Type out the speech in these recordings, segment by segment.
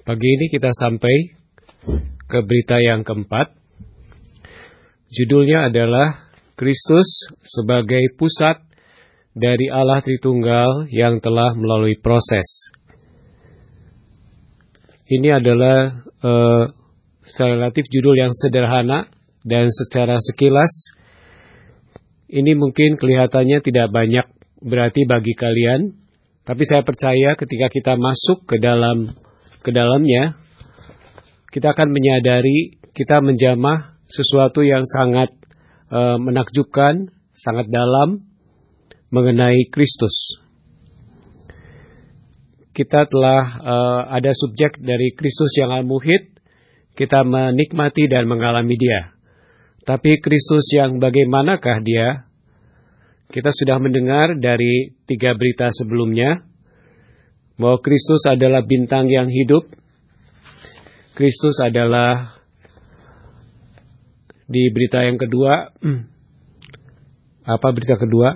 Pagi ini kita sampai ke berita yang keempat. Judulnya adalah Kristus sebagai pusat dari Allah Tritunggal yang telah melalui proses. Ini adalah relatif judul yang sederhana dan secara sekilas ini mungkin kelihatannya tidak banyak berarti bagi kalian, tapi saya percaya ketika kita masuk ke dalamnya, kita akan menyadari kita menjamah sesuatu yang sangat menakjubkan, sangat dalam mengenai Kristus. Kita telah ada subjek dari Kristus yang al-muhid, kita menikmati dan mengalami Dia. Tapi Kristus yang bagaimanakah Dia? Kita sudah mendengar dari 3 berita sebelumnya bahwa Kristus adalah bintang yang hidup. Kristus adalah di berita yang kedua. Apa berita kedua?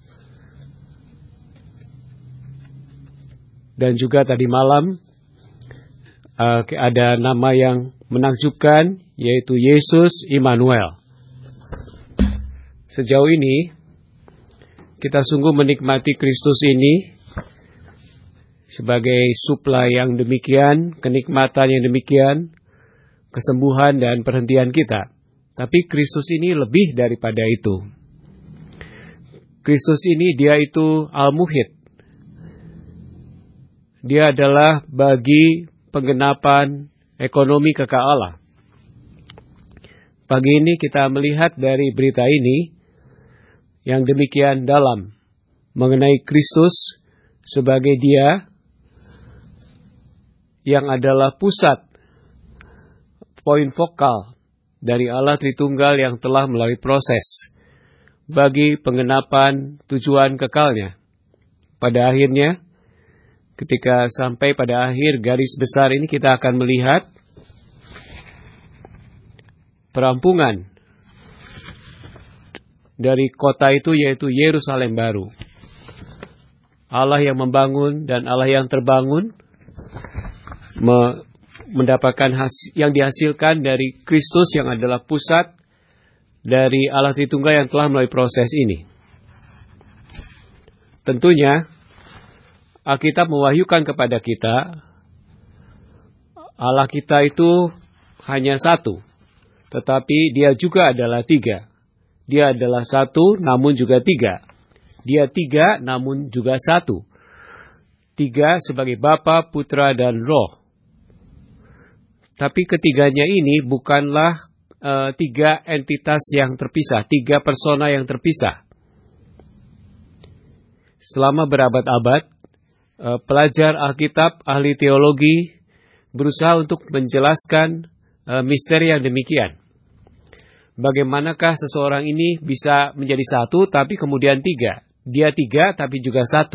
Dan juga tadi malam ada nama yang menakjubkan, yaitu Yesus Immanuel. Sejauh ini kita sungguh menikmati Kristus ini sebagai suplai yang demikian, kenikmatan yang demikian, kesembuhan dan perhentian kita. Tapi Kristus ini lebih daripada itu. Kristus ini Dia itu al-muhid. Dia adalah bagi penggenapan ekonomi kekal Allah. Pagi ini kita melihat dari berita ini yang demikian dalam mengenai Kristus sebagai Dia yang adalah pusat, poin vokal dari Allah Tritunggal yang telah melalui proses bagi penggenapan tujuan kekalnya. Pada akhirnya, ketika sampai pada akhir garis besar ini, kita akan melihat perampungan dari kota itu, yaitu Yerusalem baru. Allah yang membangun dan Allah yang terbangun mendapatkan yang dihasilkan dari Kristus yang adalah pusat dari Allah Tritunggal yang telah melalui proses ini. Tentunya Alkitab mewahyukan kepada kita Allah kita itu hanya satu, tetapi Dia juga adalah 3. Dia adalah 1 namun juga 3. Dia 3 namun juga 1. 3 sebagai Bapa, Putra, dan Roh. Tapi ketiganya ini bukanlah 3 entitas yang terpisah, 3 persona yang terpisah. Selama berabad-abad, pelajar Alkitab, ahli teologi berusaha untuk menjelaskan misteri yang demikian. Bagaimanakah seseorang ini bisa menjadi 1 tapi kemudian 3? Dia 3 tapi juga 1.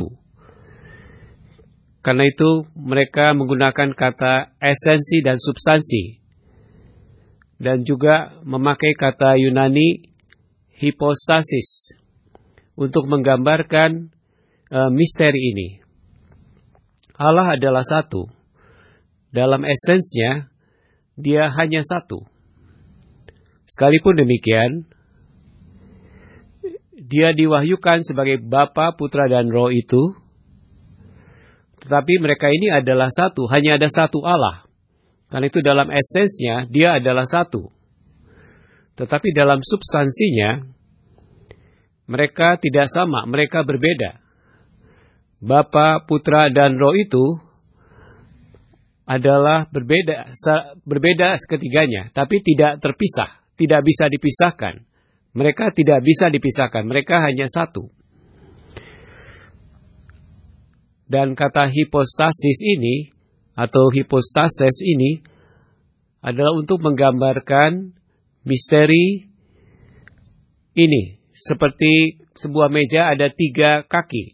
Karena itu mereka menggunakan kata esensi dan substansi. Dan juga memakai kata Yunani hipostasis untuk menggambarkan misteri ini. Allah adalah 1. Dalam esensinya, Dia hanya 1. Sekalipun demikian, Dia diwahyukan sebagai Bapa, Putra, dan Roh itu, tetapi mereka ini adalah 1, hanya ada 1 Allah. Karena itu dalam esensinya, Dia adalah 1. Tetapi dalam substansinya, mereka tidak sama, mereka berbeda. Bapa, Putra, dan Roh itu adalah berbeda ketiganya, tapi tidak terpisah. Tidak bisa dipisahkan. Mereka tidak bisa dipisahkan. Mereka hanya 1. Dan kata hipostasis ini, atau hipostases ini, adalah untuk menggambarkan misteri ini. Seperti sebuah meja ada 3 kaki.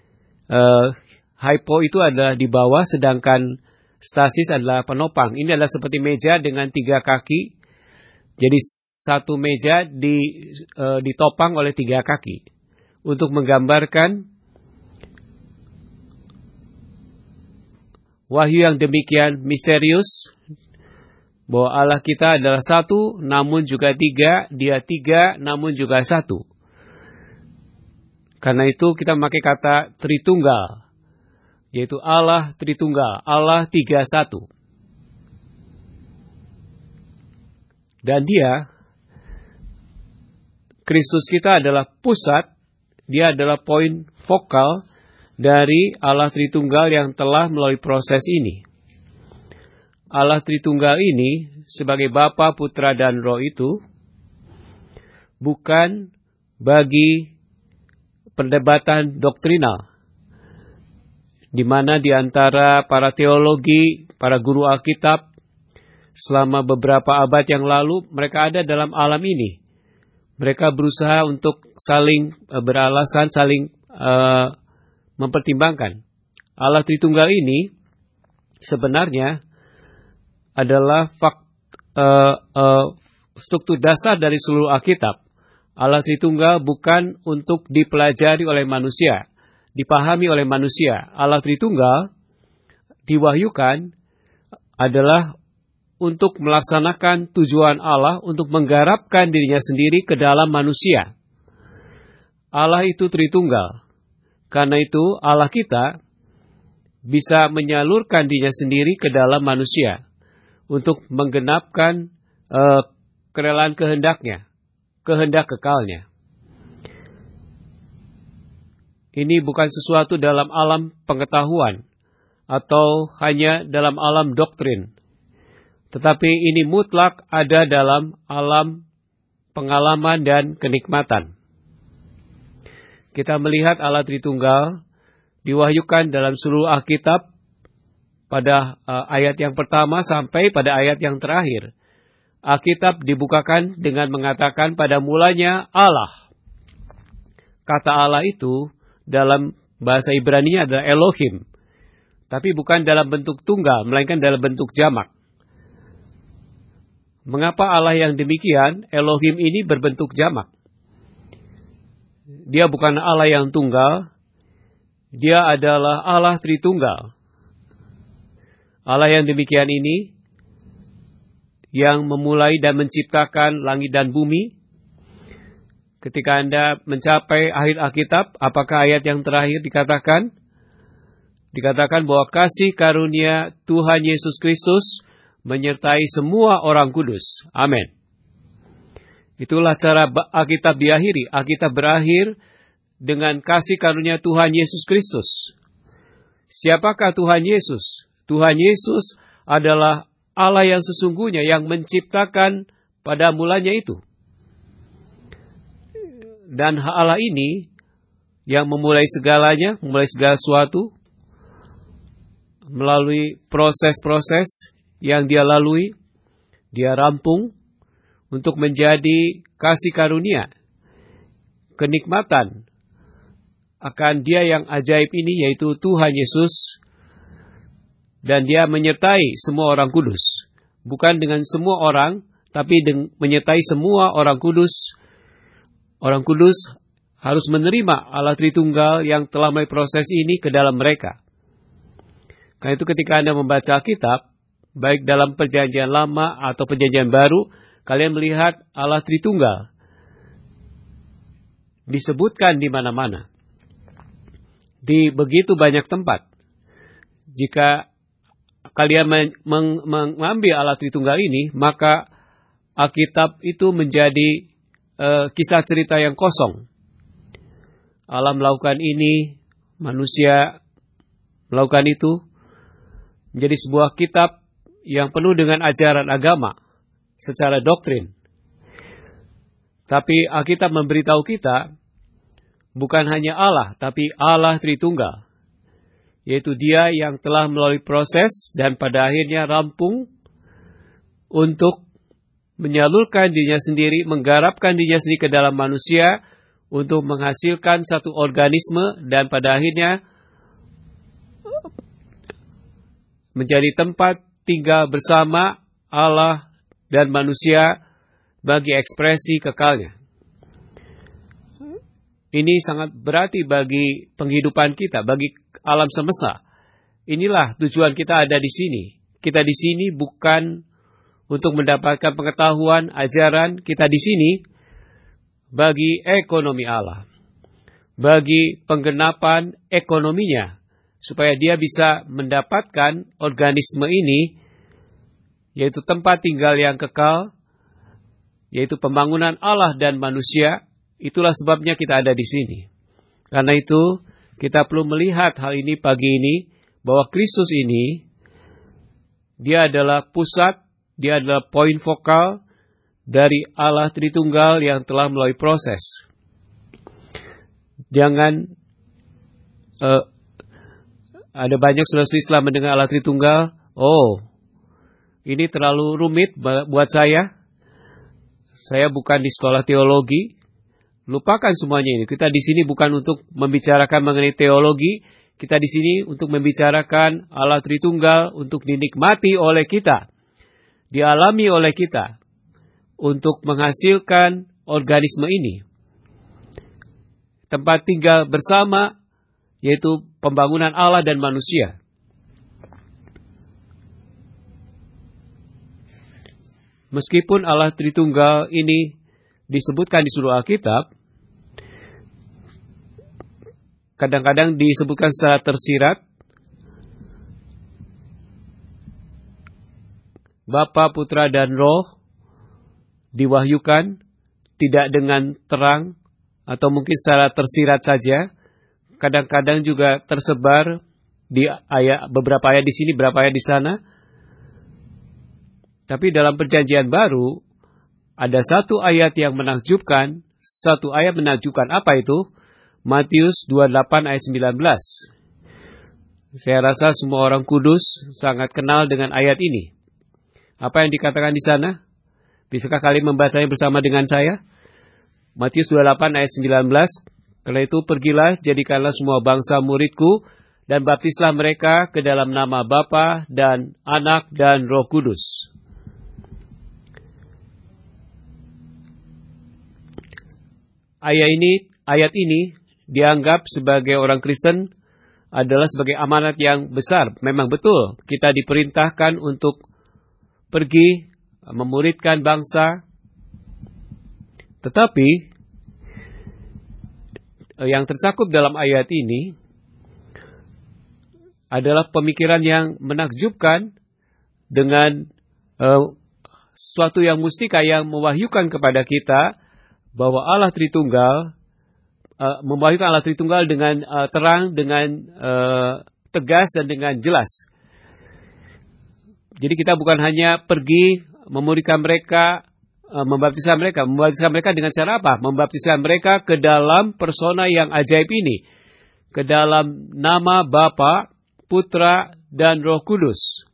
Hypo itu adalah di bawah, sedangkan stasis adalah penopang. Ini adalah seperti meja dengan 3 kaki. Jadi satu meja ditopang oleh 3 kaki. Untuk menggambarkan wahyu yang demikian misterius, bahwa Allah kita adalah satu, namun juga tiga, dia tiga, namun juga satu. Karena itu kita memakai kata Tritunggal, yaitu Allah Tritunggal, Allah tiga satu. Dan dia, Kristus kita adalah pusat, dia adalah poin vokal dari Allah Tritunggal yang telah melalui proses ini. Allah Tritunggal ini sebagai Bapa, Putra, dan Roh itu bukan bagi perdebatan doktrinal, di mana di antara para teologi, para guru Alkitab, selama beberapa abad yang lalu, mereka ada dalam alam ini. Mereka berusaha untuk saling beralasan, saling mempertimbangkan. Allah Tritunggal ini sebenarnya adalah struktur dasar dari seluruh Alkitab. Allah Tritunggal bukan untuk dipelajari oleh manusia, dipahami oleh manusia. Allah Tritunggal diwahyukan adalah untuk melaksanakan tujuan Allah untuk menggarapkan dirinya sendiri ke dalam manusia. Allah itu Tritunggal. Karena itu Allah kita bisa menyalurkan dirinya sendiri ke dalam manusia untuk menggenapkan kerelaan kehendaknya, kehendak kekalnya. Ini bukan sesuatu dalam alam pengetahuan atau hanya dalam alam doktrin. Tetapi ini mutlak ada dalam alam pengalaman dan kenikmatan. Kita melihat Allah Tritunggal diwahyukan dalam seluruh Alkitab pada ayat yang pertama sampai pada ayat yang terakhir. Alkitab dibukakan dengan mengatakan pada mulanya Allah. Kata Allah itu dalam bahasa Ibrani adalah Elohim. Tapi bukan dalam bentuk tunggal, melainkan dalam bentuk jamak. Mengapa Allah yang demikian, Elohim ini berbentuk jamak? Dia bukan Allah yang tunggal, dia adalah Allah Tritunggal. Allah yang demikian ini, yang memulai dan menciptakan langit dan bumi. Ketika Anda mencapai akhir Alkitab, apakah ayat yang terakhir dikatakan? Dikatakan bahwa kasih karunia Tuhan Yesus Kristus menyertai semua orang kudus. Amin. Itulah cara Alkitab diakhiri. Alkitab berakhir dengan kasih karunia Tuhan Yesus Kristus. Siapakah Tuhan Yesus? Tuhan Yesus adalah Allah yang sesungguhnya yang menciptakan pada mulanya itu. Dan Allah ini yang memulai segalanya, memulai segala sesuatu melalui proses-proses yang dia lalui, dia rampung untuk menjadi kasih karunia, kenikmatan akan dia yang ajaib ini, yaitu Tuhan Yesus. Dan dia menyertai semua orang kudus. Bukan dengan semua orang, tapi menyertai semua orang kudus. Orang kudus harus menerima Allah Tritunggal yang telah melalui proses ini ke dalam mereka. Karena itu ketika Anda membaca Alkitab, baik dalam perjanjian lama atau perjanjian baru, kalian melihat Allah Tritunggal disebutkan di mana-mana. Di begitu banyak tempat. Jika kalian mengambil Allah Tritunggal ini, maka Alkitab itu menjadi kisah cerita yang kosong. Allah melakukan ini, manusia melakukan itu, menjadi sebuah kitab yang penuh dengan ajaran agama secara doktrin. Tapi Alkitab memberitahu kita, bukan hanya Allah, tapi Allah Tritunggal. Yaitu dia yang telah melalui proses dan pada akhirnya rampung untuk menyalurkan dirinya sendiri, menggarapkan dirinya sendiri ke dalam manusia untuk menghasilkan satu organisme dan pada akhirnya menjadi tempat tinggal bersama Allah dan manusia bagi ekspresi kekalnya. Ini sangat berarti bagi penghidupan kita, bagi alam semesta. inilah tujuan kita ada di sini. Kita di sini bukan untuk mendapatkan pengetahuan, ajaran. Kita di sini bagi ekonomi Allah. Bagi penggenapan ekonominya. Supaya dia bisa mendapatkan organisme ini, yaitu tempat tinggal yang kekal, yaitu pembangunan Allah dan manusia. Itulah sebabnya kita ada di sini. Karena itu, kita perlu melihat hal ini pagi ini, bahwa Kristus ini, dia adalah pusat, dia adalah poin vokal dari Allah Tritunggal yang telah melalui proses. Jangan, ada banyak saudara Islam mendengar Allah Tritunggal, oh, ini terlalu rumit buat saya. Saya bukan di sekolah teologi. Lupakan semuanya ini. Kita di sini bukan untuk membicarakan mengenai teologi. Kita di sini untuk membicarakan Allah Tritunggal untuk dinikmati oleh kita. Dialami oleh kita. Untuk menghasilkan organisme ini. Tempat tinggal bersama, yaitu pembangunan Allah dan manusia. Meskipun Allah Tritunggal ini disebutkan di seluruh Alkitab, kadang-kadang disebutkan secara tersirat, Bapa, Putra, dan Roh diwahyukan tidak dengan terang atau mungkin secara tersirat saja. Kadang-kadang juga tersebar di ayat, beberapa ayat di sini, beberapa ayat di sana. Tapi dalam perjanjian baru, ada satu ayat yang menakjubkan. Satu ayat menakjubkan. Apa itu? Matius 28 ayat 19. Saya rasa semua orang kudus sangat kenal dengan ayat ini. Apa yang dikatakan di sana? Bisakah kalian membacanya bersama dengan saya? Matius 28 ayat 19. Karena itu pergilah, jadikanlah semua bangsa muridku, dan baptislah mereka ke dalam nama Bapa dan Anak dan Roh Kudus. Ayat ini dianggap sebagai orang Kristen adalah sebagai amanat yang besar. Memang betul, kita diperintahkan untuk pergi memuridkan bangsa. Tetapi yang tercakup dalam ayat ini adalah pemikiran yang menakjubkan dengan suatu yang mustika yang mewahyukan kepada kita bahwa Allah Tritunggal, mewahyukan Allah Tritunggal dengan terang, dengan tegas dan dengan jelas. Jadi kita bukan hanya pergi memuridkan mereka, membaptiskan mereka dengan cara apa? Membaptiskan mereka ke dalam persona yang ajaib ini, ke dalam nama Bapa, Putra, dan Roh Kudus.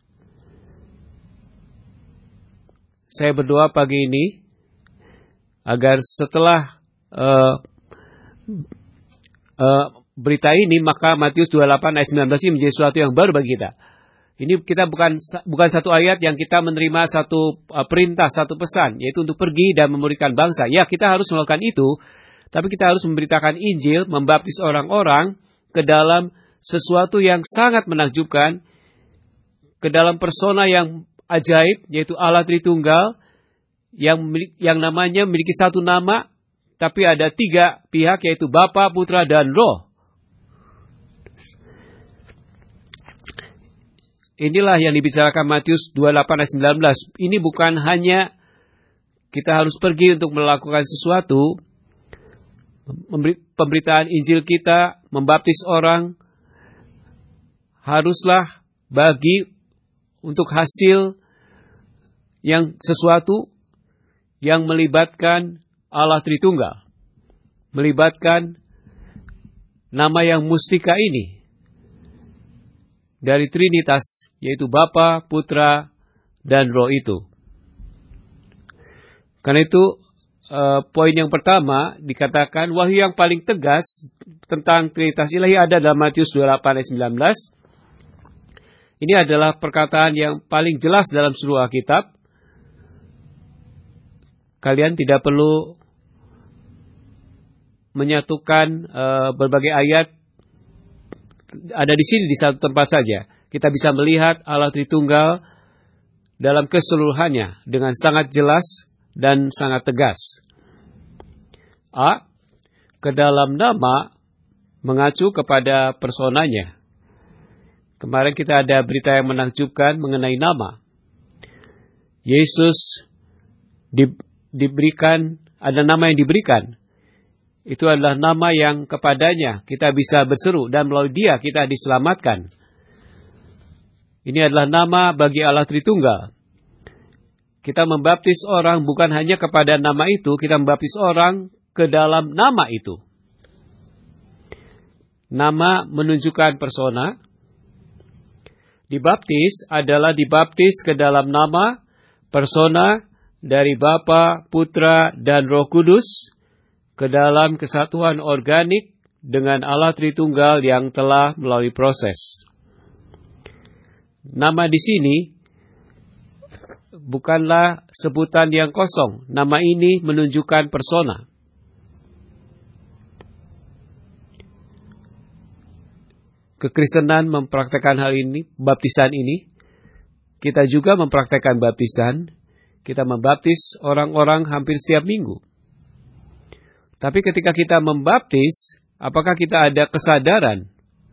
Saya berdoa pagi ini agar setelah berita ini, maka Matius 28 ayat 19 ini menjadi sesuatu yang baru bagi kita. Ini kita bukan satu ayat yang kita menerima satu perintah, satu pesan, yaitu untuk pergi dan memuridkan bangsa. Ya, kita harus melakukan itu, tapi kita harus memberitakan Injil, membaptis orang-orang ke dalam sesuatu yang sangat menakjubkan, ke dalam persona yang ajaib, yaitu Allah Tritunggal, yang namanya memiliki satu nama, tapi ada tiga pihak, yaitu Bapa, Putra, dan Roh. Inilah yang dibicarakan Matius 28 ayat 19. Ini bukan hanya kita harus pergi untuk melakukan sesuatu, pemberitaan Injil kita, membaptis orang, haruslah bagi untuk hasil yang sesuatu yang melibatkan Allah Tritunggal, melibatkan nama yang mustika ini dari Trinitas, yaitu Bapa, Putra, dan Roh itu. Karena itu poin yang pertama dikatakan wahyu yang paling tegas tentang Trinitas Ilahi ada dalam Matius 28 ayat 19. Ini adalah perkataan yang paling jelas dalam seluruh Alkitab. Kalian tidak perlu menyatukan berbagai ayat ada di sini di satu tempat saja. kita bisa melihat Allah Tritunggal dalam keseluruhannya dengan sangat jelas dan sangat tegas. A. Ke dalam nama mengacu kepada personanya. Kemarin kita ada berita yang menakjubkan mengenai nama. Yesus diberikan, ada nama yang diberikan. Itu adalah nama yang kepadanya kita bisa berseru dan melalui dia kita diselamatkan. Ini adalah nama bagi Allah Tritunggal. Kita membaptis orang bukan hanya kepada nama itu, kita membaptis orang ke dalam nama itu. Nama menunjukkan persona. Dibaptis adalah dibaptis ke dalam nama, persona dari Bapa, Putra, dan Roh Kudus ke dalam kesatuan organik dengan Allah Tritunggal yang telah melalui proses. Nama di sini bukanlah sebutan yang kosong. Nama ini menunjukkan persona. Kekristenan mempraktekkan hal ini, baptisan ini. Kita juga mempraktekkan baptisan. Kita membaptis orang-orang hampir setiap minggu. Tapi ketika kita membaptis, apakah kita ada kesadaran?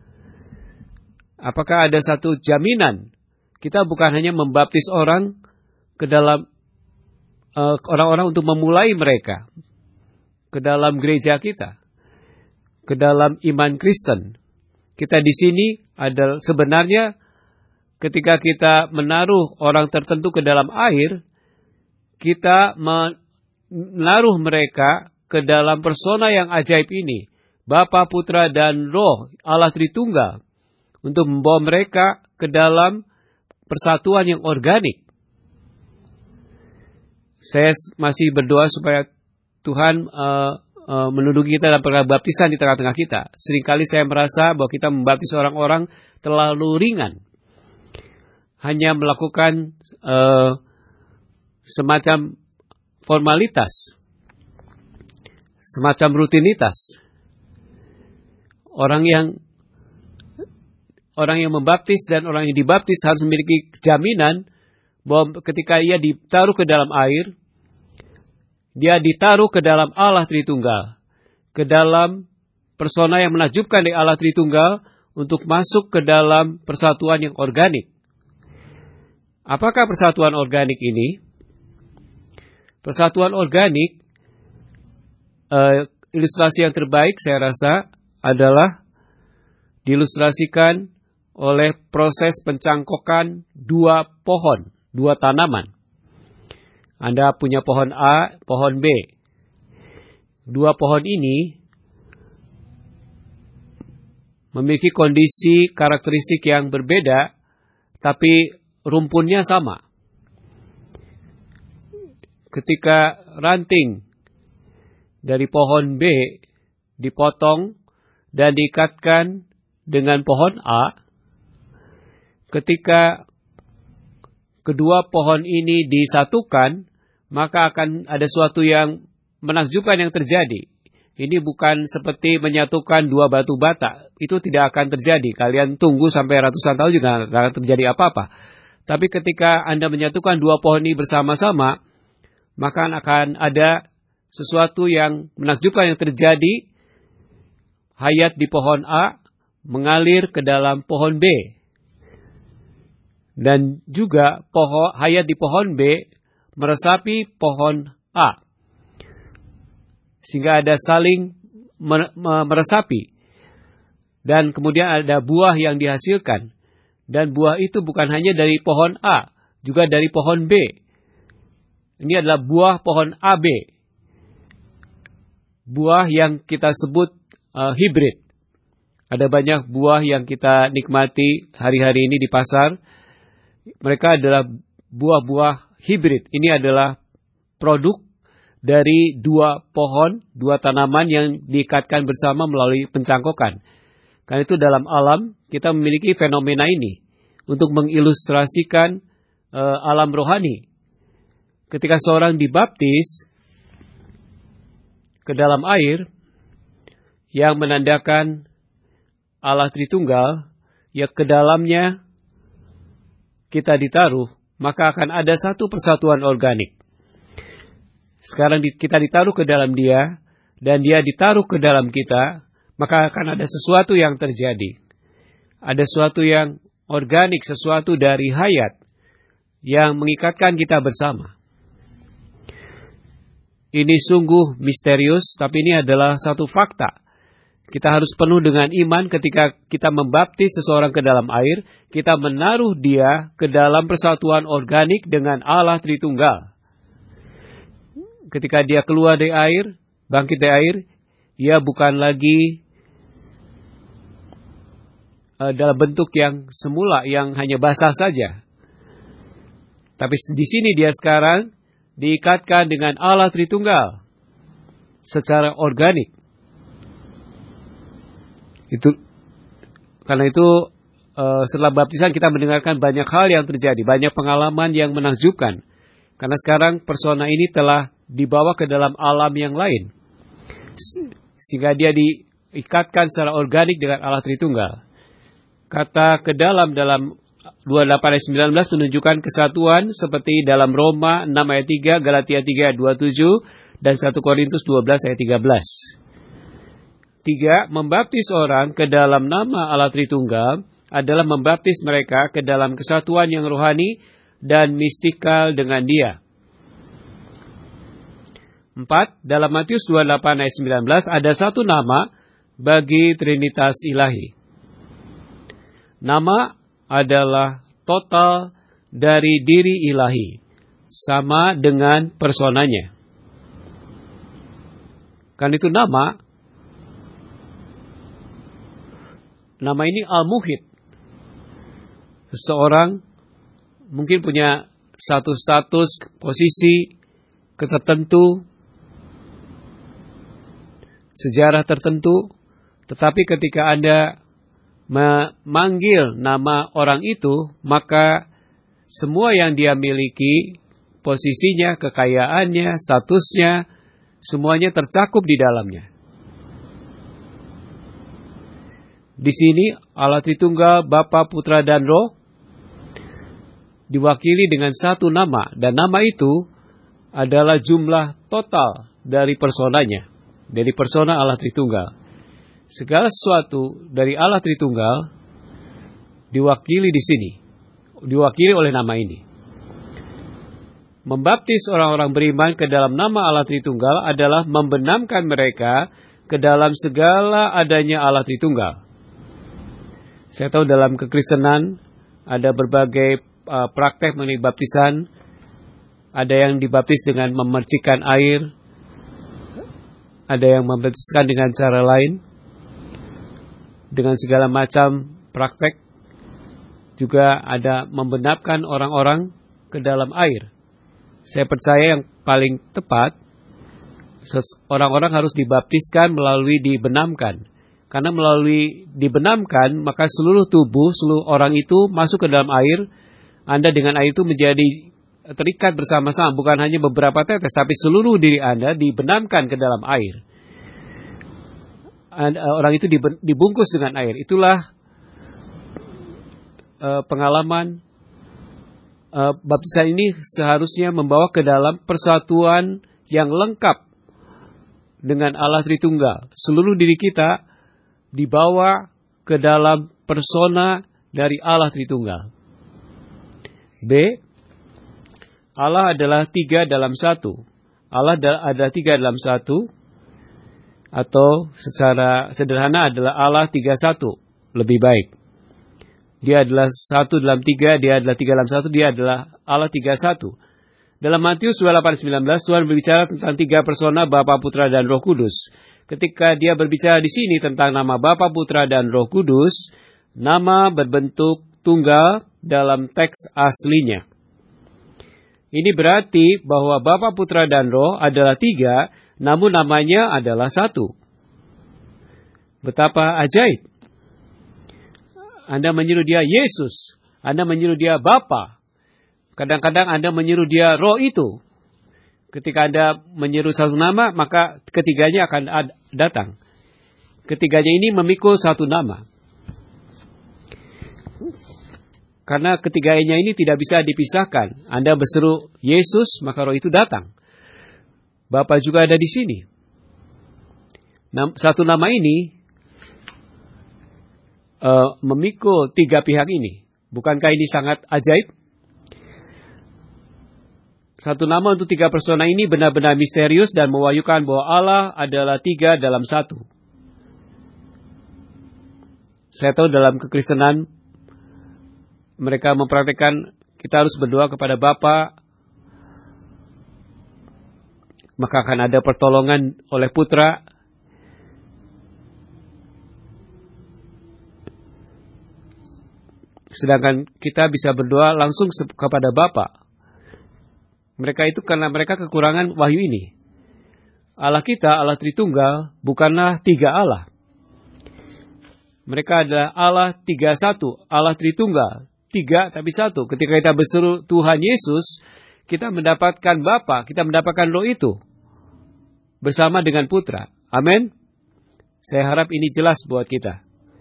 Apakah ada satu jaminan? Kita bukan hanya membaptis orang ke dalam orang-orang untuk memulai mereka ke dalam gereja kita, ke dalam iman Kristen. Kita di sini adalah sebenarnya ketika kita menaruh orang tertentu ke dalam air, kita menaruh mereka ke dalam persona yang ajaib ini, Bapa, Putra, dan Roh, Allah Tritunggal, untuk membawa mereka ke dalam persatuan yang organik. Saya masih berdoa supaya Tuhan menduduki kita dalam baptisan di tengah-tengah kita. Seringkali saya merasa bahwa kita membaptis orang-orang terlalu ringan. Hanya melakukan semacam formalitas. Semacam rutinitas. Orang yang membaptis dan orang yang dibaptis harus memiliki jaminan bahwa ketika ia ditaruh ke dalam air, dia ditaruh ke dalam Allah Tritunggal, ke dalam persona yang menakjubkan dari Allah Tritunggal untuk masuk ke dalam persatuan yang organik. Apakah persatuan organik ini? Persatuan organik, ilustrasi yang terbaik saya rasa adalah diilustrasikan oleh proses pencangkokan dua pohon, dua tanaman. Anda punya pohon A, pohon B. Dua pohon ini memiliki kondisi karakteristik yang berbeda, tapi rumpunnya sama. Ketika ranting dari pohon B dipotong dan diikatkan dengan pohon A, ketika kedua pohon ini disatukan, maka akan ada sesuatu yang menakjubkan yang terjadi. Ini bukan seperti menyatukan dua batu bata. Itu tidak akan terjadi. Kalian tunggu sampai ratusan tahun juga tidak akan terjadi apa-apa. Tapi ketika Anda menyatukan dua pohon ini bersama-sama, maka akan ada sesuatu yang menakjubkan yang terjadi. Hayat di pohon A mengalir ke dalam pohon B. Dan juga hayat di pohon B meresapi pohon A. Sehingga ada saling meresapi. Dan kemudian ada buah yang dihasilkan. Dan buah itu bukan hanya dari pohon A, juga dari pohon B. Ini adalah buah pohon AB. Buah yang kita sebut hibrid. Ada banyak buah yang kita nikmati hari-hari ini di pasar. Mereka adalah buah-buah hibrid. Ini adalah produk dari dua pohon, dua tanaman yang diikatkan bersama melalui pencangkokan. Karena itu dalam alam kita memiliki fenomena ini untuk mengilustrasikan alam rohani. Ketika seorang dibaptis ke dalam air yang menandakan Allah Tritunggal, ya ke dalamnya kita ditaruh, maka akan ada satu persatuan organik. Sekarang kita ditaruh ke dalam dia, dan dia ditaruh ke dalam kita, maka akan ada sesuatu yang terjadi. Ada sesuatu yang organik, sesuatu dari hayat, yang mengikatkan kita bersama. Ini sungguh misterius, tapi ini adalah satu fakta. Kita harus penuh dengan iman ketika kita membaptis seseorang ke dalam air, kita menaruh dia ke dalam persatuan organik dengan Allah Tritunggal. Ketika dia keluar dari air, bangkit dari air, ia bukan lagi dalam bentuk yang semula, yang hanya basah saja. Tapi di sini dia sekarang diikatkan dengan Allah Tritunggal secara organik. Karena itu setelah baptisan kita mendengarkan banyak hal yang terjadi, banyak pengalaman yang menakjubkan. Karena sekarang persona ini telah dibawa ke dalam alam yang lain. Sehingga dia diikatkan secara organik dengan Allah Tritunggal. Kata ke dalam 28 ayat 19 menunjukkan kesatuan seperti dalam Roma 6 ayat 3, Galatia 3 ayat 27, dan 1 Korintus 12 ayat 13. 3. Membaptis orang ke dalam nama Allah Tritunggal adalah membaptis mereka ke dalam kesatuan yang rohani dan mistikal dengan dia. 4. Dalam Matius 28 ayat 19 ada satu nama bagi Trinitas Ilahi. Nama adalah total dari diri ilahi, sama dengan personanya. Kan itu nama ini Al-Muhit. Seseorang mungkin punya satu status, posisi tertentu, sejarah tertentu, tetapi ketika Anda memanggil nama orang itu, maka semua yang dia miliki, posisinya, kekayaannya, statusnya, semuanya tercakup di dalamnya. Di sini Allah Tritunggal, Bapa, Putra, dan Roh diwakili dengan satu nama, dan nama itu adalah jumlah total dari personanya, dari persona Allah Tritunggal. Segala sesuatu dari Allah Tritunggal diwakili di sini, diwakili oleh nama ini. Membaptis orang-orang beriman ke dalam nama Allah Tritunggal adalah membenamkan mereka ke dalam segala adanya Allah Tritunggal. Saya tahu dalam kekristenan ada berbagai praktek mengenai baptisan. Ada yang dibaptis dengan memercikkan air, ada yang membaptiskan dengan cara lain, dengan segala macam praktek. Juga ada membenamkan orang-orang ke dalam air. Saya percaya yang paling tepat, orang-orang harus dibaptiskan melalui dibenamkan. Karena melalui dibenamkan, maka seluruh tubuh, seluruh orang itu masuk ke dalam air. Anda dengan air itu menjadi terikat bersama-sama. Bukan hanya beberapa tetes, tapi seluruh diri Anda dibenamkan ke dalam air. Orang itu dibungkus dengan air. Itulah pengalaman baptisan ini seharusnya membawa ke dalam persatuan yang lengkap dengan Allah Tritunggal. Seluruh diri kita dibawa ke dalam persona dari Allah Tritunggal. B. Allah adalah 3 dalam 1. Allah adalah 3 dalam 1. Atau secara sederhana adalah Allah 3-1. Lebih baik. Dia adalah 1 dalam 3, dia adalah 3 dalam 1, dia adalah Allah 3-1. Dalam Matius 28:19 Tuhan berbicara tentang 3 persona Bapa, Putra, dan Roh Kudus. Ketika dia berbicara di sini tentang nama Bapa, Putra, dan Roh Kudus, nama berbentuk tunggal dalam teks aslinya. Ini berarti bahwa Bapa, Putra, dan Roh adalah 3, namun namanya adalah 1. Betapa ajaib. Anda menyuruh dia Yesus, Anda menyuruh dia Bapa. Kadang-kadang Anda menyuruh dia Roh itu. Ketika Anda menyeru satu nama, maka ketiganya akan datang. Ketiganya ini memikul satu nama. Karena ketiganya ini tidak bisa dipisahkan. Anda berseru Yesus, maka Roh itu datang. Bapa juga ada di sini. Satu nama ini memikul tiga pihak ini. Bukankah ini sangat ajaib? Satu nama untuk tiga persona ini benar-benar misterius dan mewahyukan bahwa Allah adalah tiga dalam satu. Saya tahu dalam kekristenan mereka mempraktikkan kita harus berdoa kepada Bapa, maka akan ada pertolongan oleh Putra. Sedangkan kita bisa berdoa langsung kepada Bapa. Mereka itu karena mereka kekurangan wahyu ini. Allah kita, Allah Tritunggal, bukanlah tiga Allah. Mereka adalah Allah tiga satu, Allah Tritunggal, tiga tapi satu. Ketika kita berseru Tuhan Yesus, kita mendapatkan Bapa, kita mendapatkan Roh itu bersama dengan Putra. Amin. Saya harap ini jelas buat kita.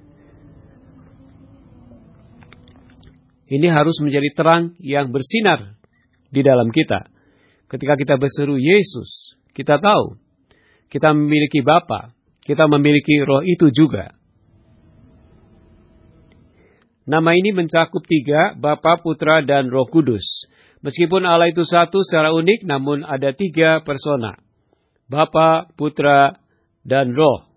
Ini harus menjadi terang yang bersinar di dalam kita. Ketika kita berseru Yesus, kita tahu kita memiliki Bapa, kita memiliki Roh itu juga. Nama ini mencakup tiga, Bapa, Putra, dan Roh Kudus. Meskipun Allah itu satu secara unik, namun ada tiga persona. Bapa, Putra, dan Roh.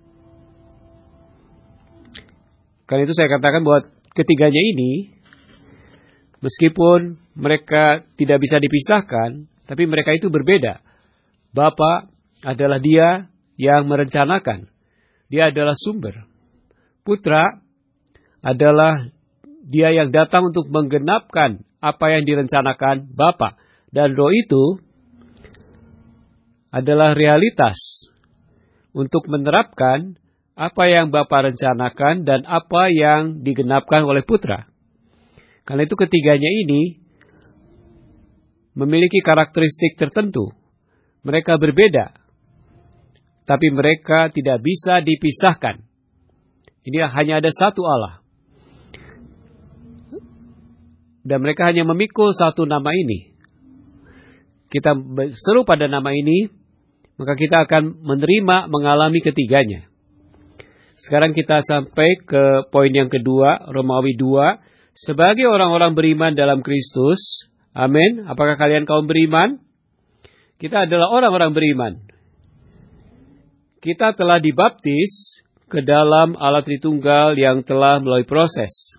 Karena itu saya katakan bahwa ketiganya ini, meskipun mereka tidak bisa dipisahkan, tapi mereka itu berbeda. Bapa adalah Dia yang merencanakan. Dia adalah sumber. Putra adalah Dia yang datang untuk menggenapkan apa yang direncanakan Bapa. Dan Roh itu adalah realitas untuk menerapkan apa yang Bapa rencanakan dan apa yang digenapkan oleh Putra. Karena itu ketiganya ini memiliki karakteristik tertentu. Mereka berbeda, tapi mereka tidak bisa dipisahkan. Ini hanya ada satu Allah. Dan mereka hanya memikul satu nama ini. Kita berseru pada nama ini, maka kita akan menerima, mengalami ketiganya. Sekarang kita sampai ke poin yang kedua, Romawi 2. Sebagai orang-orang beriman dalam Kristus, amin. Apakah kalian kaum beriman? Kita adalah orang-orang beriman. Kita telah dibaptis ke dalam Allah Tritunggal yang telah melalui proses.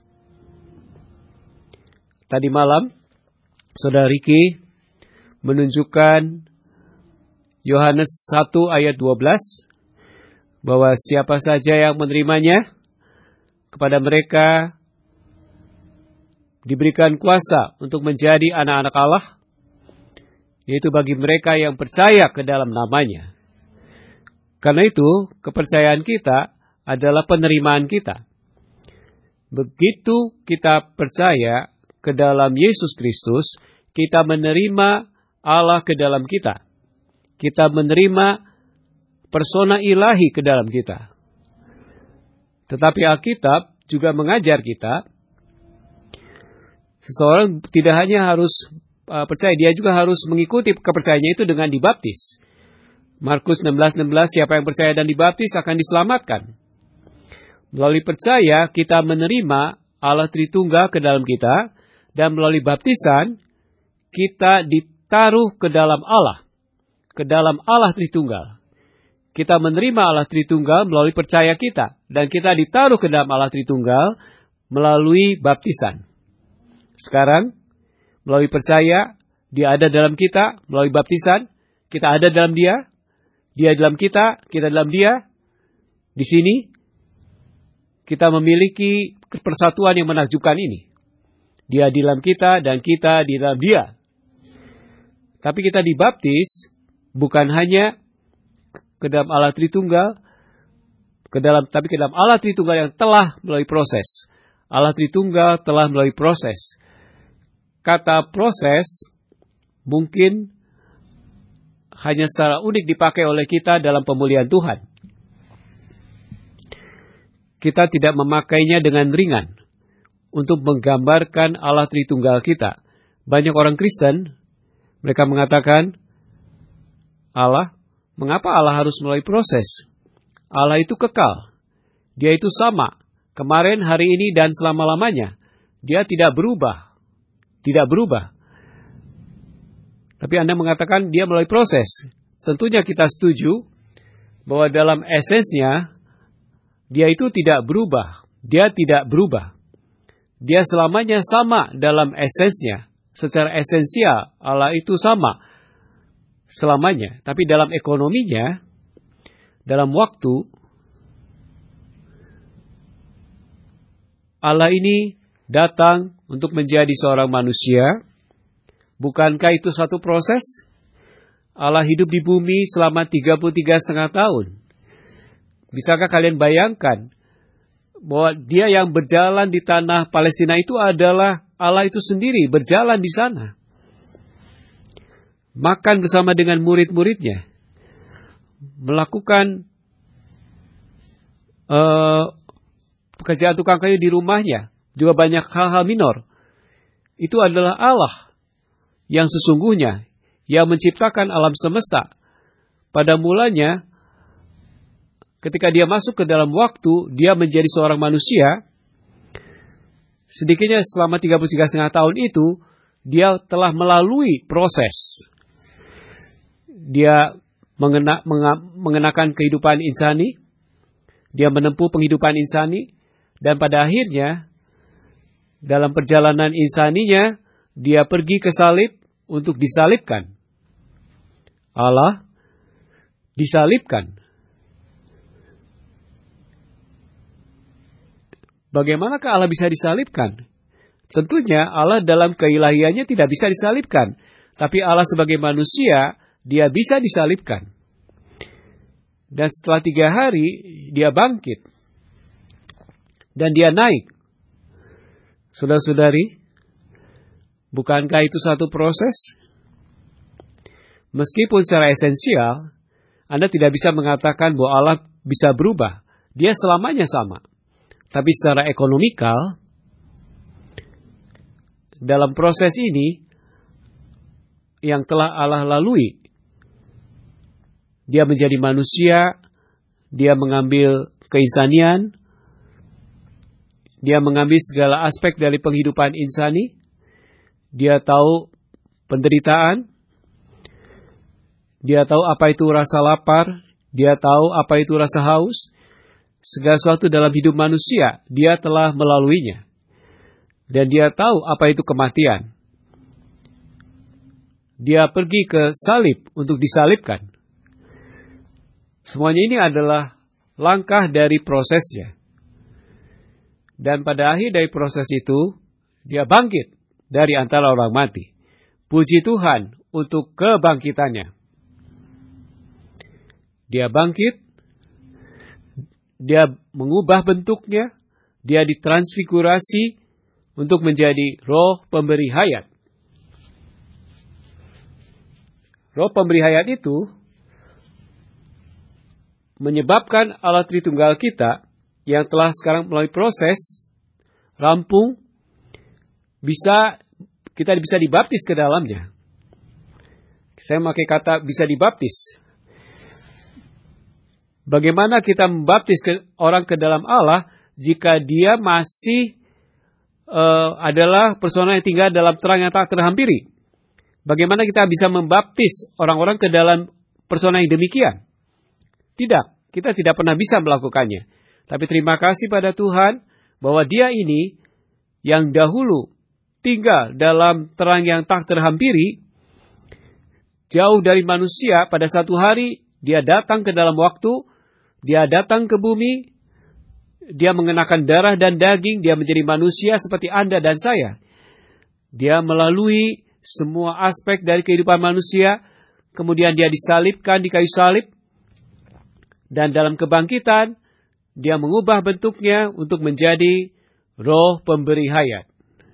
Tadi malam, Saudara Riki menunjukkan Yohanes 1 ayat 12, bahwa siapa saja yang menerimanya, kepada mereka diberikan kuasa untuk menjadi anak-anak Allah, yaitu bagi mereka yang percaya ke dalam namanya. Karena itu, kepercayaan kita adalah penerimaan kita. Begitu kita percaya ke dalam Yesus Kristus, kita menerima Allah ke dalam kita. Kita menerima persona ilahi ke dalam kita. Tetapi Alkitab juga mengajar kita, seseorang tidak hanya harus percaya, dia juga harus mengikuti kepercayaannya itu dengan dibaptis. Markus 16:16, siapa yang percaya dan dibaptis akan diselamatkan. Melalui percaya, kita menerima Allah Tritunggal ke dalam kita, dan melalui baptisan, kita ditaruh ke dalam Allah Tritunggal. Kita menerima Allah Tritunggal melalui percaya kita, dan kita ditaruh ke dalam Allah Tritunggal melalui baptisan. Sekarang, melalui percaya, Dia ada dalam kita, melalui baptisan, kita ada dalam Dia dalam kita dalam Dia. Di sini, kita memiliki persatuan yang menakjubkan ini. Dia di dalam kita dan kita di dalam Dia. Tapi kita dibaptis bukan hanya ke dalam Allah Tritunggal, tapi ke dalam Allah Tritunggal yang telah melalui proses. Allah Tritunggal telah melalui proses. Kata proses mungkin hanya secara unik dipakai oleh kita dalam pemulihan Tuhan. Kita tidak memakainya dengan ringan. untuk menggambarkan Allah Tritunggal kita. Banyak orang Kristen, mereka mengatakan, mengapa Allah harus melalui proses? Allah itu kekal. Dia itu sama. Kemarin, hari ini, dan selama-lamanya. Dia tidak berubah. Tidak berubah. Tapi Anda mengatakan dia melalui proses. Tentunya kita setuju bahwa dalam esensinya, dia itu tidak berubah. Dia tidak berubah. Dia selamanya sama dalam esensinya. Secara esensial, Allah itu sama selamanya. Tapi dalam ekonominya, dalam waktu, Allah ini datang untuk menjadi seorang manusia. Bukankah itu suatu proses? Allah hidup di bumi selama 33,5 tahun. Bisakah kalian bayangkan bahwa dia yang berjalan di tanah Palestina itu adalah Allah itu sendiri berjalan di sana. Makan bersama dengan murid-muridnya. Melakukan pekerjaan tukang kayu di rumahnya. Juga banyak hal-hal minor. Itu adalah Allah yang sesungguhnya. Yang menciptakan alam semesta. Pada mulanya, ketika dia masuk ke dalam waktu, dia menjadi seorang manusia. Sedikitnya selama 33,5 tahun itu, dia telah melalui proses. Dia mengenakan kehidupan insani. Dia menempuh penghidupan insani. Dan pada akhirnya, dalam perjalanan insaninya, dia pergi ke salib untuk disalibkan. Allah disalibkan. Bagaimanakah Allah bisa disalibkan? Tentunya Allah dalam keilahiannya tidak bisa disalibkan. Tapi Allah sebagai manusia, dia bisa disalibkan. Dan setelah 3 hari, dia bangkit. Dan dia naik. Saudara-saudari, bukankah itu satu proses? Meskipun secara esensial, Anda tidak bisa mengatakan bahwa Allah bisa berubah. Dia selamanya sama. Tapi secara ekonomikal, dalam proses ini, yang telah Allah lalui, dia menjadi manusia, dia mengambil keinsanian, dia mengambil segala aspek dari penghidupan insani, dia tahu penderitaan, dia tahu apa itu rasa lapar, dia tahu apa itu rasa haus. Segala sesuatu dalam hidup manusia, dia telah melaluinya. Dan dia tahu apa itu kematian. Dia pergi ke salib untuk disalibkan. Semuanya ini adalah langkah dari prosesnya. Dan pada akhir dari proses itu, dia bangkit dari antara orang mati. Puji Tuhan untuk kebangkitannya. Dia bangkit, dia mengubah bentuknya, dia ditransfigurasi untuk menjadi roh pemberi hayat. Roh pemberi hayat itu menyebabkan Allah Tritunggal kita yang telah sekarang melalui proses rampung, kita bisa dibaptis ke dalamnya. Saya memakai kata bisa dibaptis. Bagaimana kita membaptis orang ke dalam Allah jika dia masih adalah personal yang tinggal dalam terang yang tak terhampiri? Bagaimana kita bisa membaptis orang-orang ke dalam personal yang demikian? Tidak, kita tidak pernah bisa melakukannya. Tapi terima kasih pada Tuhan bahwa dia ini yang dahulu tinggal dalam terang yang tak terhampiri, jauh dari manusia, pada satu hari dia datang ke dalam waktu, dia datang ke bumi, dia mengenakan darah dan daging, dia menjadi manusia seperti Anda dan saya. Dia melalui semua aspek dari kehidupan manusia, kemudian dia disalibkan di kayu salib, dan dalam kebangkitan, dia mengubah bentuknya untuk menjadi roh pemberi hayat.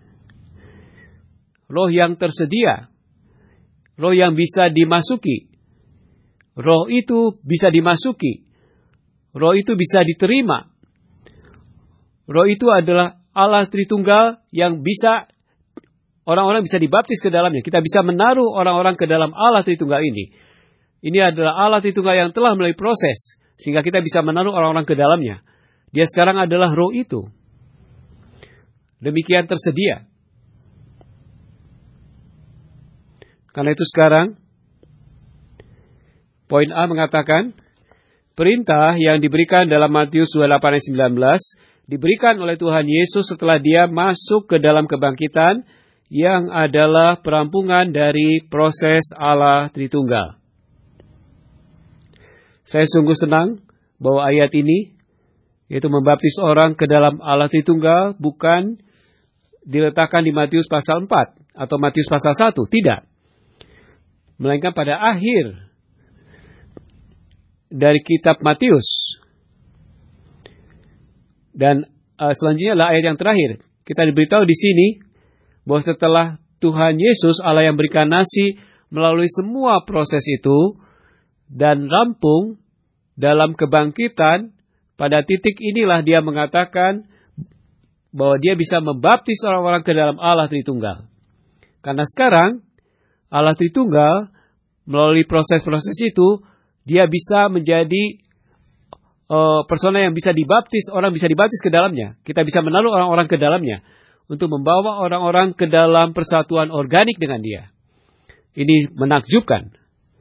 Roh yang tersedia, roh yang bisa dimasuki, roh itu bisa dimasuki, roh itu bisa diterima. Roh itu adalah Allah Tritunggal yang bisa orang-orang bisa dibaptis ke dalamnya. Kita bisa menaruh orang-orang ke dalam Allah Tritunggal ini. Ini adalah Allah Tritunggal yang telah melalui proses sehingga kita bisa menaruh orang-orang ke dalamnya. Dia sekarang adalah roh itu. Demikian tersedia. Karena itu sekarang, poin A mengatakan, perintah yang diberikan dalam Matius 28 ayat 19, diberikan oleh Tuhan Yesus setelah dia masuk ke dalam kebangkitan, yang adalah perampungan dari proses Allah Tritunggal. Saya sungguh senang bahwa ayat ini, yaitu membaptis orang ke dalam Allah Tritunggal, bukan diletakkan di Matius pasal 4 atau Matius pasal 1, tidak. Melainkan pada akhir dari kitab Matius. Dan selanjutnya adalah ayat yang terakhir. Kita diberitahu di sini bahwa setelah Tuhan Yesus, Allah yang berinkarnasi, melalui semua proses itu dan rampung dalam kebangkitan, pada titik inilah dia mengatakan bahwa dia bisa membaptis orang-orang ke dalam Allah Tritunggal. Karena sekarang Allah Tritunggal melalui proses-proses itu, dia bisa menjadi persona yang bisa dibaptis, orang bisa dibaptis ke dalamnya. Kita bisa menaruh orang-orang ke dalamnya untuk membawa orang-orang ke dalam persatuan organik dengan dia. Ini menakjubkan.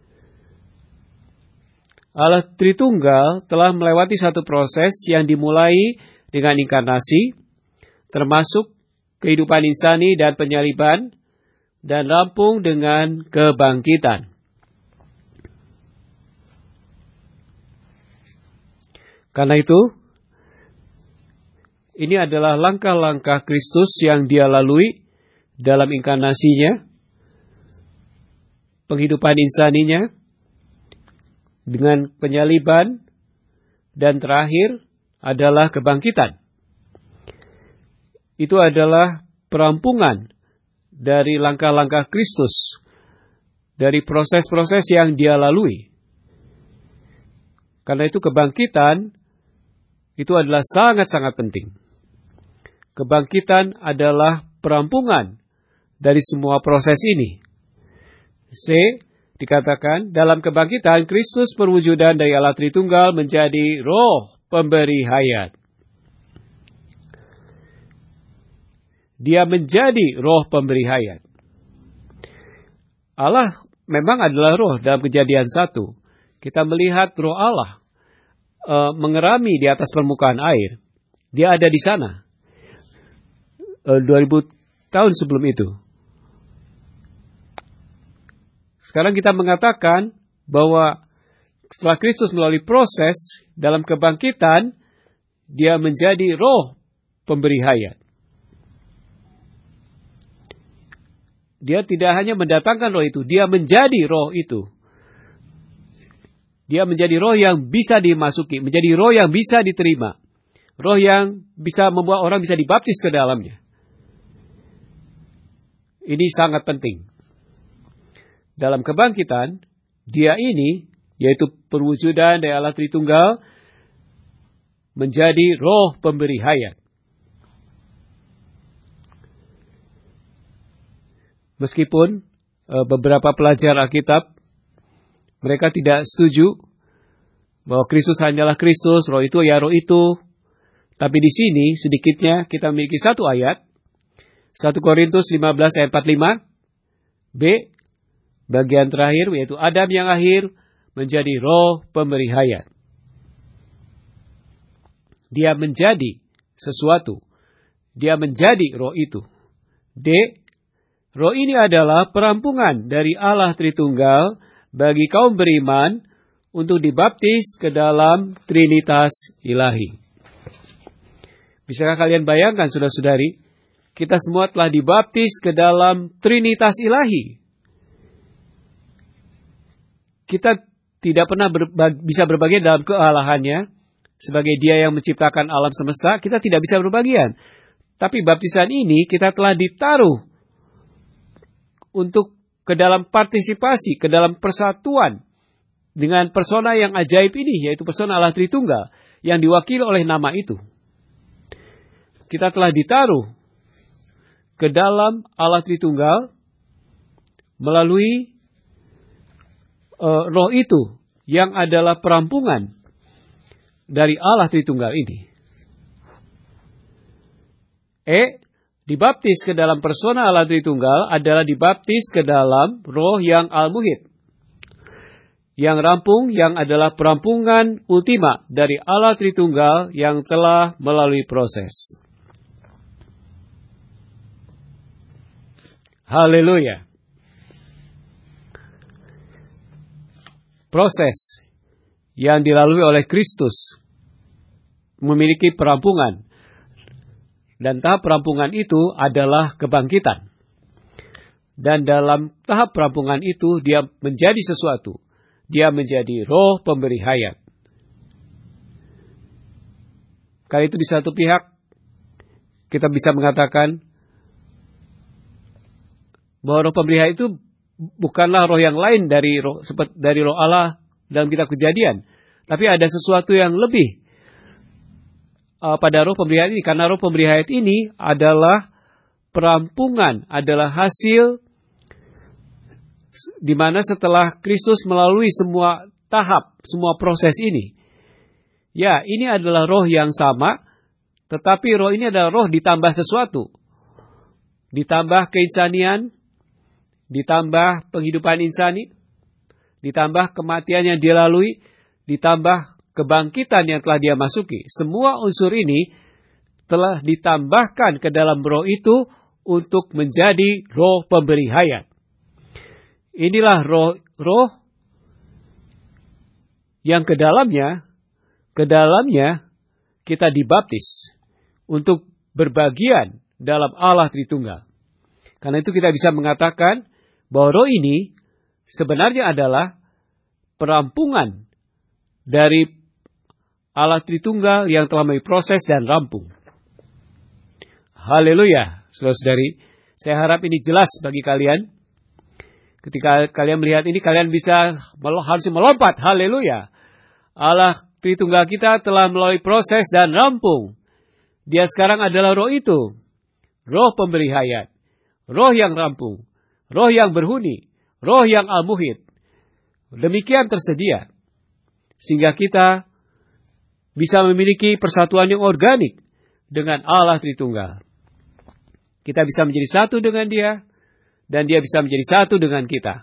Allah Tritunggal telah melewati satu proses yang dimulai dengan inkarnasi, termasuk kehidupan insani dan penyaliban, dan rampung dengan kebangkitan. Karena itu, ini adalah langkah-langkah Kristus yang dia lalui dalam inkarnasinya, penghidupan insaninya, dengan penyaliban, dan terakhir adalah kebangkitan. Itu adalah perampungan dari langkah-langkah Kristus, dari proses-proses yang dia lalui. Karena itu kebangkitan itu adalah sangat-sangat penting. Kebangkitan adalah perampungan dari semua proses ini. C, dikatakan dalam kebangkitan Kristus perwujudan dari Allah Tritunggal menjadi roh pemberi hayat. Dia menjadi roh pemberi hayat. Allah memang adalah roh dalam Kejadian 1. Kita melihat roh Allah mengerami di atas permukaan air. Dia ada di sana. 2000 tahun sebelum itu. Sekarang kita mengatakan bahwa setelah Kristus melalui proses dalam kebangkitan, dia menjadi roh pemberi hayat. Dia tidak hanya mendatangkan roh itu, dia menjadi roh itu. Dia menjadi roh yang bisa dimasuki, menjadi roh yang bisa diterima. Roh yang bisa membuat orang bisa dibaptis ke dalamnya. Ini sangat penting. Dalam kebangkitan, dia ini, yaitu perwujudan dari Allah Tritunggal, menjadi roh pemberi hayat. Meskipun beberapa pelajar Alkitab, mereka tidak setuju bahwa Kristus hanyalah Kristus, roh itu ya roh itu. Tapi di sini sedikitnya kita memiliki satu ayat, 1 Korintus 15 ayat 45, B, bagian terakhir, yaitu Adam yang akhir menjadi roh pemberi hayat. Dia menjadi sesuatu. Dia menjadi roh itu. D, roh ini adalah perampungan dari Allah Tritunggal bagi kaum beriman untuk dibaptis ke dalam Trinitas Ilahi. Bisakah kalian bayangkan, saudara-saudari, kita semua telah dibaptis ke dalam Trinitas Ilahi. Kita tidak pernah bisa berbagian dalam kealahannya. Sebagai dia yang menciptakan alam semesta, kita tidak bisa berbagian. Tapi baptisan ini kita telah ditaruh untuk ke dalam partisipasi, ke dalam persatuan dengan persona yang ajaib ini, yaitu persona Allah Tritunggal, yang diwakili oleh nama itu. kita telah ditaruh ke dalam Allah Tritunggal melalui roh itu yang adalah perampungan dari Allah Tritunggal ini. Dibaptis ke dalam persona Allah Tritunggal adalah dibaptis ke dalam roh yang al-muhid. Yang rampung, yang adalah perampungan ultima dari Allah Tritunggal yang telah melalui proses. Haleluya. Proses yang dilalui oleh Kristus memiliki perampungan. Dan tahap perampungan itu adalah kebangkitan. Dan dalam tahap perampungan itu dia menjadi sesuatu. Dia menjadi roh pemberi hayat. Kali itu di satu pihak kita bisa mengatakan bahwa roh pemberi hayat itu bukanlah roh yang lain dari roh Allah dalam kitab Kejadian. Tapi ada sesuatu yang lebih pada roh pemberi hayat ini. Karena roh pemberi hayat ini adalah perampungan, adalah hasil di mana setelah Kristus melalui semua tahap, semua proses ini. Ya, ini adalah roh yang sama, tetapi roh ini adalah roh ditambah sesuatu. Ditambah keinsanian, ditambah penghidupan insani, ditambah kematian yang dia lalui, ditambah kebangkitan yang telah dia masuki. Semua unsur ini telah ditambahkan ke dalam roh itu untuk menjadi roh pemberi hayat. Inilah roh yang ke dalamnya kita dibaptis untuk berbagian dalam Allah Tritunggal. Karena itu kita bisa mengatakan bahwa roh ini sebenarnya adalah perampungan dari Allah Tritunggal yang telah melalui proses dan rampung. Haleluya, saudara-saudari. Saya harap ini jelas bagi kalian. Ketika kalian melihat ini, kalian harus melompat. Haleluya. Allah Tritunggal kita telah melalui proses dan rampung. Dia sekarang adalah roh itu. Roh pemberi hayat. Roh yang rampung. Roh yang berhuni. Roh yang al-muhid. Demikian tersedia. Sehingga kita bisa memiliki persatuan yang organik dengan Allah Tritunggal. Kita bisa menjadi satu dengan Dia. Dan dia bisa menjadi satu dengan kita.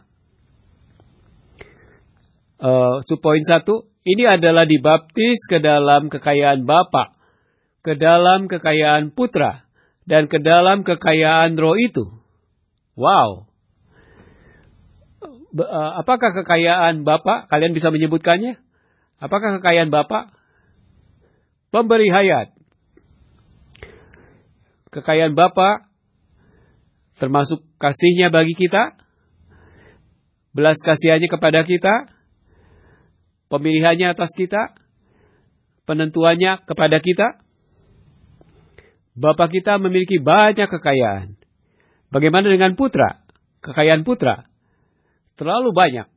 Poin 1, ini adalah dibaptis ke dalam kekayaan Bapa, ke dalam kekayaan Putra, dan ke dalam kekayaan Roh itu. Wow. Apakah kekayaan Bapa? Kalian bisa menyebutkannya? Apakah kekayaan Bapa? Pemberi hayat. Kekayaan Bapa termasuk kasihnya bagi kita, belas kasihannya kepada kita, pemilihannya atas kita, penentuannya kepada kita. Bapa kita memiliki banyak kekayaan. Bagaimana dengan Putra? Kekayaan Putra terlalu banyak.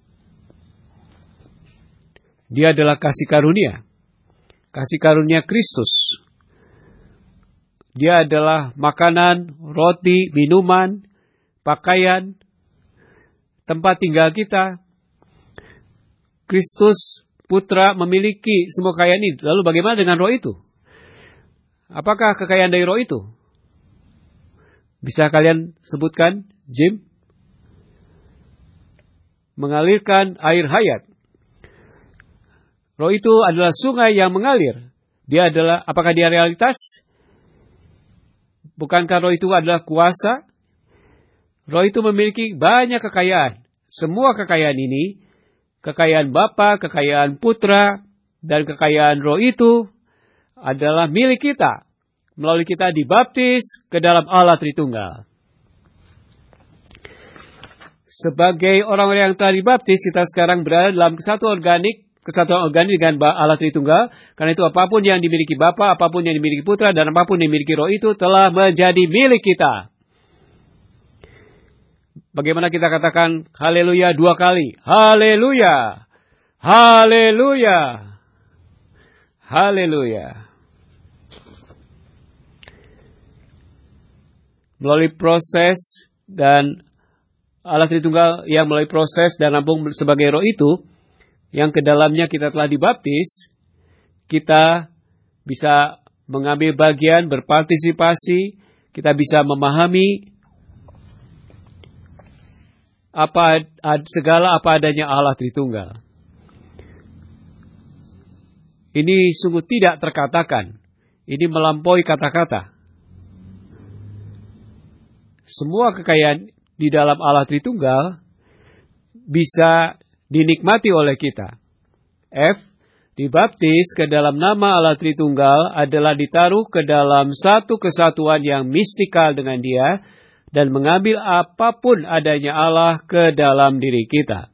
Dia adalah kasih karunia Kristus. Dia adalah makanan, roti, minuman, pakaian, tempat tinggal kita. Kristus, Putra memiliki semua kekayaan ini. Lalu bagaimana dengan roh itu? Apakah kekayaan dari roh itu? Bisa kalian sebutkan, Jim? Mengalirkan air hayat. Roh itu adalah sungai yang mengalir. Apakah dia realitas? Bukankah roh itu adalah kuasa? Roh itu memiliki banyak kekayaan. Semua kekayaan ini, kekayaan Bapa, kekayaan Putra, dan kekayaan roh itu adalah milik kita. Melalui kita dibaptis ke dalam Allah Tritunggal. Sebagai orang-orang yang telah dibaptis, kita sekarang berada dalam kesatuan organik dengan Allah Tritunggal. Karena itu apapun yang dimiliki Bapa, apapun yang dimiliki Putra, dan apapun yang dimiliki Roh itu telah menjadi milik kita. Bagaimana kita katakan haleluya 2 kali? Haleluya! Haleluya! Haleluya! melalui proses dan Allah Tritunggal yang melalui proses dan rampung sebagai roh itu, yang ke dalamnya kita telah dibaptis, kita bisa mengambil bagian, berpartisipasi, kita bisa memahami segala apa adanya Allah Tritunggal. Ini sungguh tidak terkatakan. Ini melampaui kata-kata. Semua kekayaan di dalam Allah Tritunggal bisa dinikmati oleh kita. F. Dibaptis ke dalam nama Allah Tritunggal adalah ditaruh ke dalam satu kesatuan yang mistikal dengan Dia dan mengambil apapun adanya Allah ke dalam diri kita.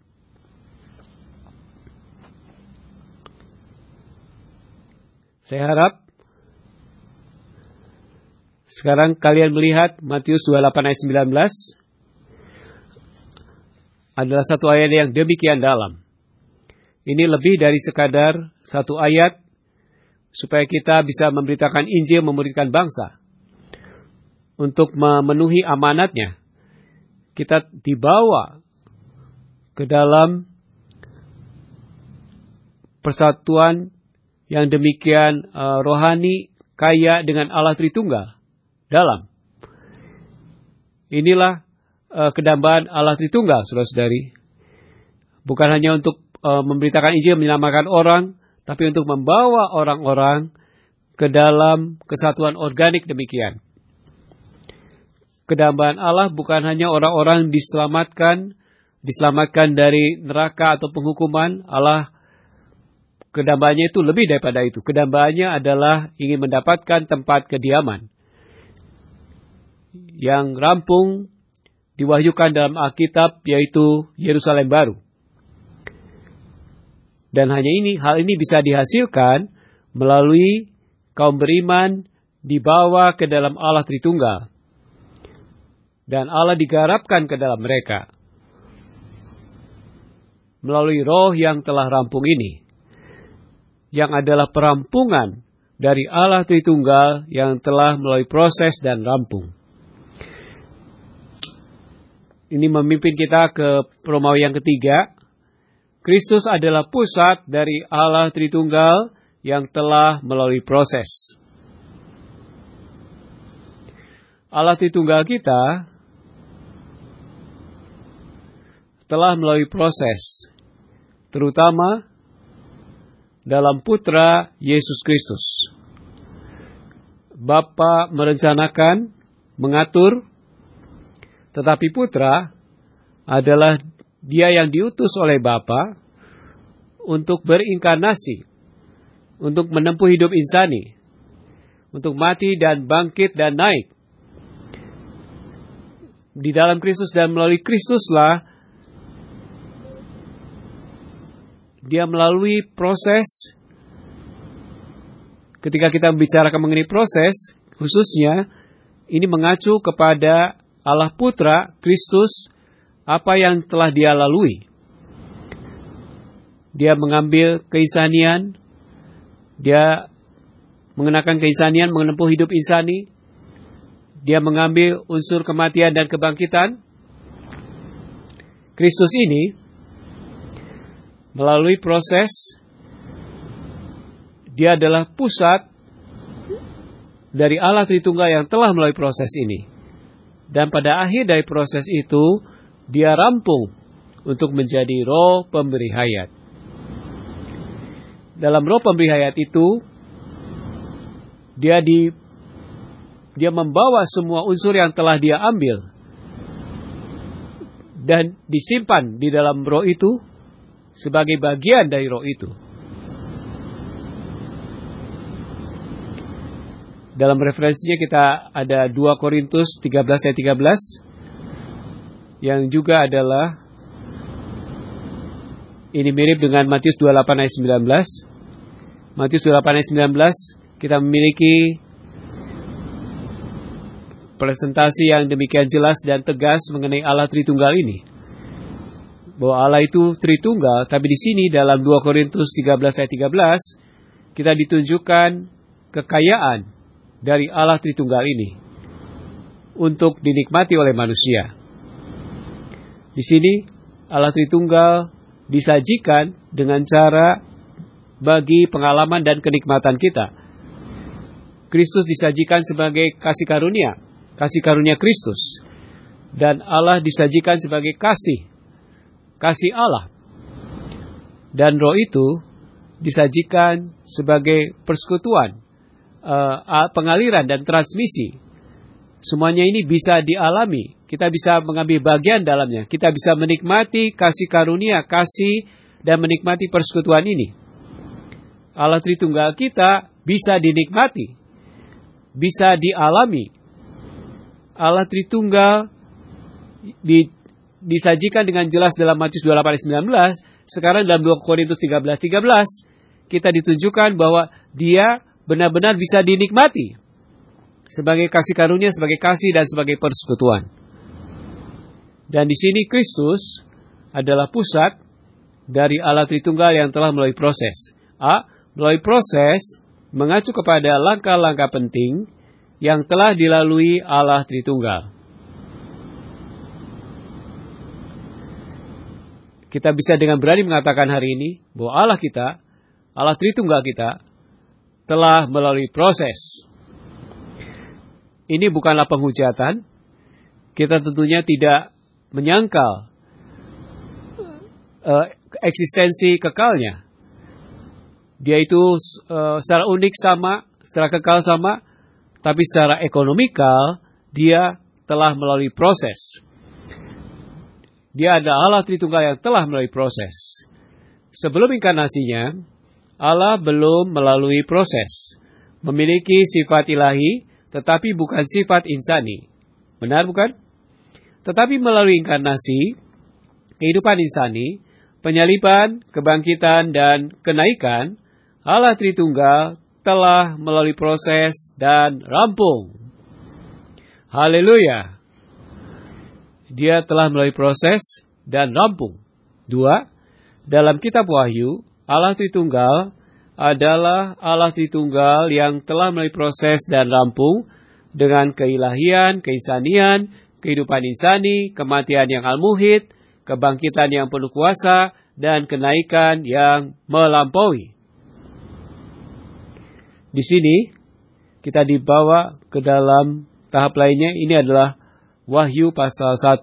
Saya harap sekarang kalian melihat Matius 28 ayat 19 adalah satu ayat yang demikian dalam. Ini lebih dari sekadar satu ayat supaya kita bisa memberitakan Injil, memuridkan bangsa. Untuk memenuhi amanatnya, kita dibawa ke dalam persatuan yang demikian rohani, kaya dengan Allah Tritunggal dalam. Inilah kedambaan Allah Tritunggal, saudara-saudari. Bukan hanya untuk memberitakan Injil, menyelamatkan orang, tapi untuk membawa orang-orang ke dalam kesatuan organik demikian. Kedambaan Allah bukan hanya orang-orang diselamatkan dari neraka atau penghukuman. Allah, kedambaannya itu lebih daripada itu. Kedambaannya adalah ingin mendapatkan tempat kediaman yang rampung diwahyukan dalam Alkitab, yaitu Yerusalem baru. Dan hal ini bisa dihasilkan melalui kaum beriman dibawa ke dalam Allah Tritunggal. Dan Allah digarapkan ke dalam mereka melalui roh yang telah rampung ini, yang adalah perampungan dari Allah Tritunggal yang telah melalui proses dan rampung. Ini memimpin kita ke Romawi yang ketiga. Kristus adalah pusat dari Allah Tritunggal yang telah melalui proses. Allah Tritunggal kita telah melalui proses, terutama dalam Putra Yesus Kristus. Bapa merencanakan, mengatur, tetapi Putra adalah Dia yang diutus oleh Bapa untuk berinkarnasi, untuk menempuh hidup insani, untuk mati dan bangkit dan naik. Di dalam Kristus dan melalui Kristuslah Dia melalui proses. Ketika kita membicarakan mengenai proses, khususnya ini mengacu kepada Allah Putra Kristus, apa yang telah Dia lalui. Dia mengambil keisanian, Dia mengenakan keisanian, menempuh hidup insani. Dia mengambil unsur kematian dan kebangkitan. Kristus ini melalui proses, Dia adalah pusat dari Allah Tritunggal yang telah melalui proses ini. Dan pada akhir dari proses itu, Dia rampung untuk menjadi roh pemberi hayat. Dalam roh pemberi hayat itu, Dia membawa semua unsur yang telah Dia ambil dan disimpan di dalam roh itu sebagai bagian dari roh itu. Dalam referensinya kita ada 2 Korintus 13 ayat 13 yang juga adalah ini mirip dengan Matius 28 ayat 19. Matius 28 ayat 19 kita memiliki presentasi yang demikian jelas dan tegas mengenai Allah Tritunggal ini. Bahwa Allah itu Tritunggal, tapi di sini dalam 2 Korintus 13 ayat 13 kita ditunjukkan kekayaan dari Allah Tritunggal ini. untuk dinikmati oleh manusia. Di sini Allah Tritunggal disajikan dengan cara bagi pengalaman dan kenikmatan kita. Kristus disajikan sebagai kasih karunia Kristus. Dan Allah disajikan sebagai kasih Allah. Dan Roh itu disajikan sebagai persekutuan, pengaliran dan transmisi. Semuanya ini bisa dialami. Kita bisa mengambil bagian dalamnya. Kita bisa menikmati kasih karunia, dan menikmati persekutuan ini. Allah Tritunggal kita bisa dinikmati, bisa dialami. Allah Tritunggal disajikan dengan jelas dalam Matius 28:19. Sekarang dalam 2 Korintus 13:13 kita ditunjukkan bahwa dia benar-benar bisa dinikmati sebagai kasih karunia, sebagai kasih dan sebagai persekutuan. Dan di sini Kristus adalah pusat dari Allah Tritunggal yang telah melalui proses. Melalui proses mengacu kepada langkah-langkah penting yang telah dilalui Allah Tritunggal. Kita bisa dengan berani mengatakan hari ini bahwa Allah Tritunggal kita, telah melalui proses. Ini bukanlah penghujatan. Kita tentunya tidak menyangkal eksistensi kekalnya. Dia itu secara unik sama, secara kekal sama, tapi secara ekonomikal dia telah melalui proses. Dia adalah Allah Tritunggal yang telah melalui proses. Sebelum inkarnasinya, Allah belum melalui proses. Memiliki sifat ilahi, tetapi bukan sifat insani. Benar bukan? Tetapi melalui inkarnasi, kehidupan insani, penyaliban, kebangkitan, dan kenaikan, Allah Tritunggal telah melalui proses dan rampung. Haleluya. Dia telah melalui proses dan rampung. 2. Dalam kitab Wahyu, Allah Tritunggal adalah Allah Tritunggal yang telah melalui proses dan rampung dengan keilahian, keinsanian, kehidupan insani, kematian yang al-muhid, kebangkitan yang penuh kuasa, dan kenaikan yang melampaui. Di sini kita dibawa ke dalam tahap lainnya. Ini adalah Wahyu pasal 1.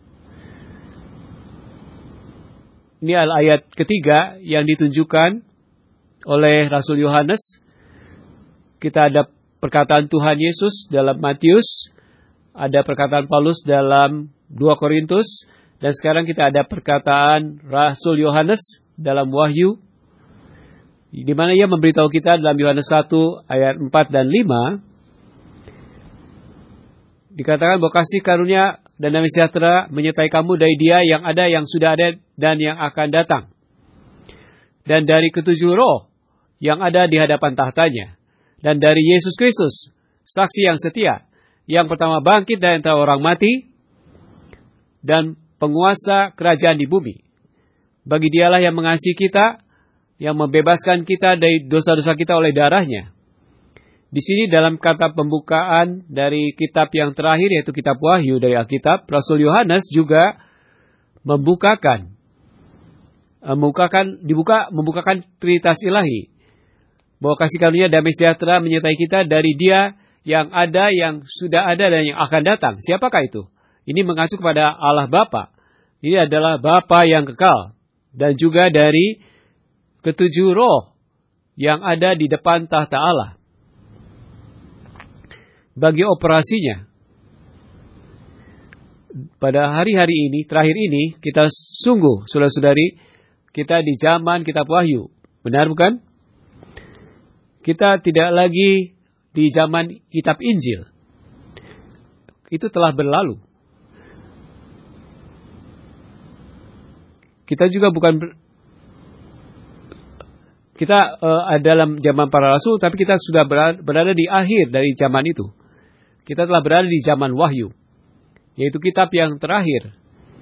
Ini adalah ayat ketiga yang ditunjukkan oleh Rasul Yohanes. Kita ada perkataan Tuhan Yesus dalam Matius, ada perkataan Paulus dalam 2 Korintus, dan sekarang kita ada perkataan Rasul Yohanes dalam Wahyu, di mana ia memberitahu kita dalam Yohanes 1 ayat 4 dan 5, dikatakan bahwa kasih karunia dan damai sejahtera menyertai kamu dari Dia yang ada, yang sudah ada, dan yang akan datang. Dan dari ketujuh roh yang ada di hadapan tahtanya. Dan dari Yesus Kristus, saksi yang setia, yang pertama bangkit dari antara orang mati, dan penguasa kerajaan di bumi. Bagi Dialah yang mengasihi kita, yang membebaskan kita dari dosa-dosa kita oleh darahnya. Di sini dalam kata pembukaan dari kitab yang terakhir, yaitu kitab Wahyu dari Alkitab, Rasul Yohanes juga membukakan Trinitas Ilahi, bahwa kasih karunia damai sejahtera menyertai kita dari Dia yang ada, yang sudah ada, dan yang akan datang. Siapakah itu? Ini mengacu kepada Allah Bapa. Ini adalah Bapa yang kekal, dan juga dari ketujuh roh yang ada di depan tahta Allah. Bagi operasinya, pada hari-hari ini, terakhir ini, kita sungguh, saudara-saudari, kita di zaman kitab Wahyu. Benar bukan? Kita tidak lagi di zaman kitab Injil. Itu telah berlalu. Kita juga bukan kita dalam zaman para rasul, tapi kita sudah berada di akhir dari zaman itu. Kita telah berada di zaman Wahyu, yaitu kitab yang terakhir.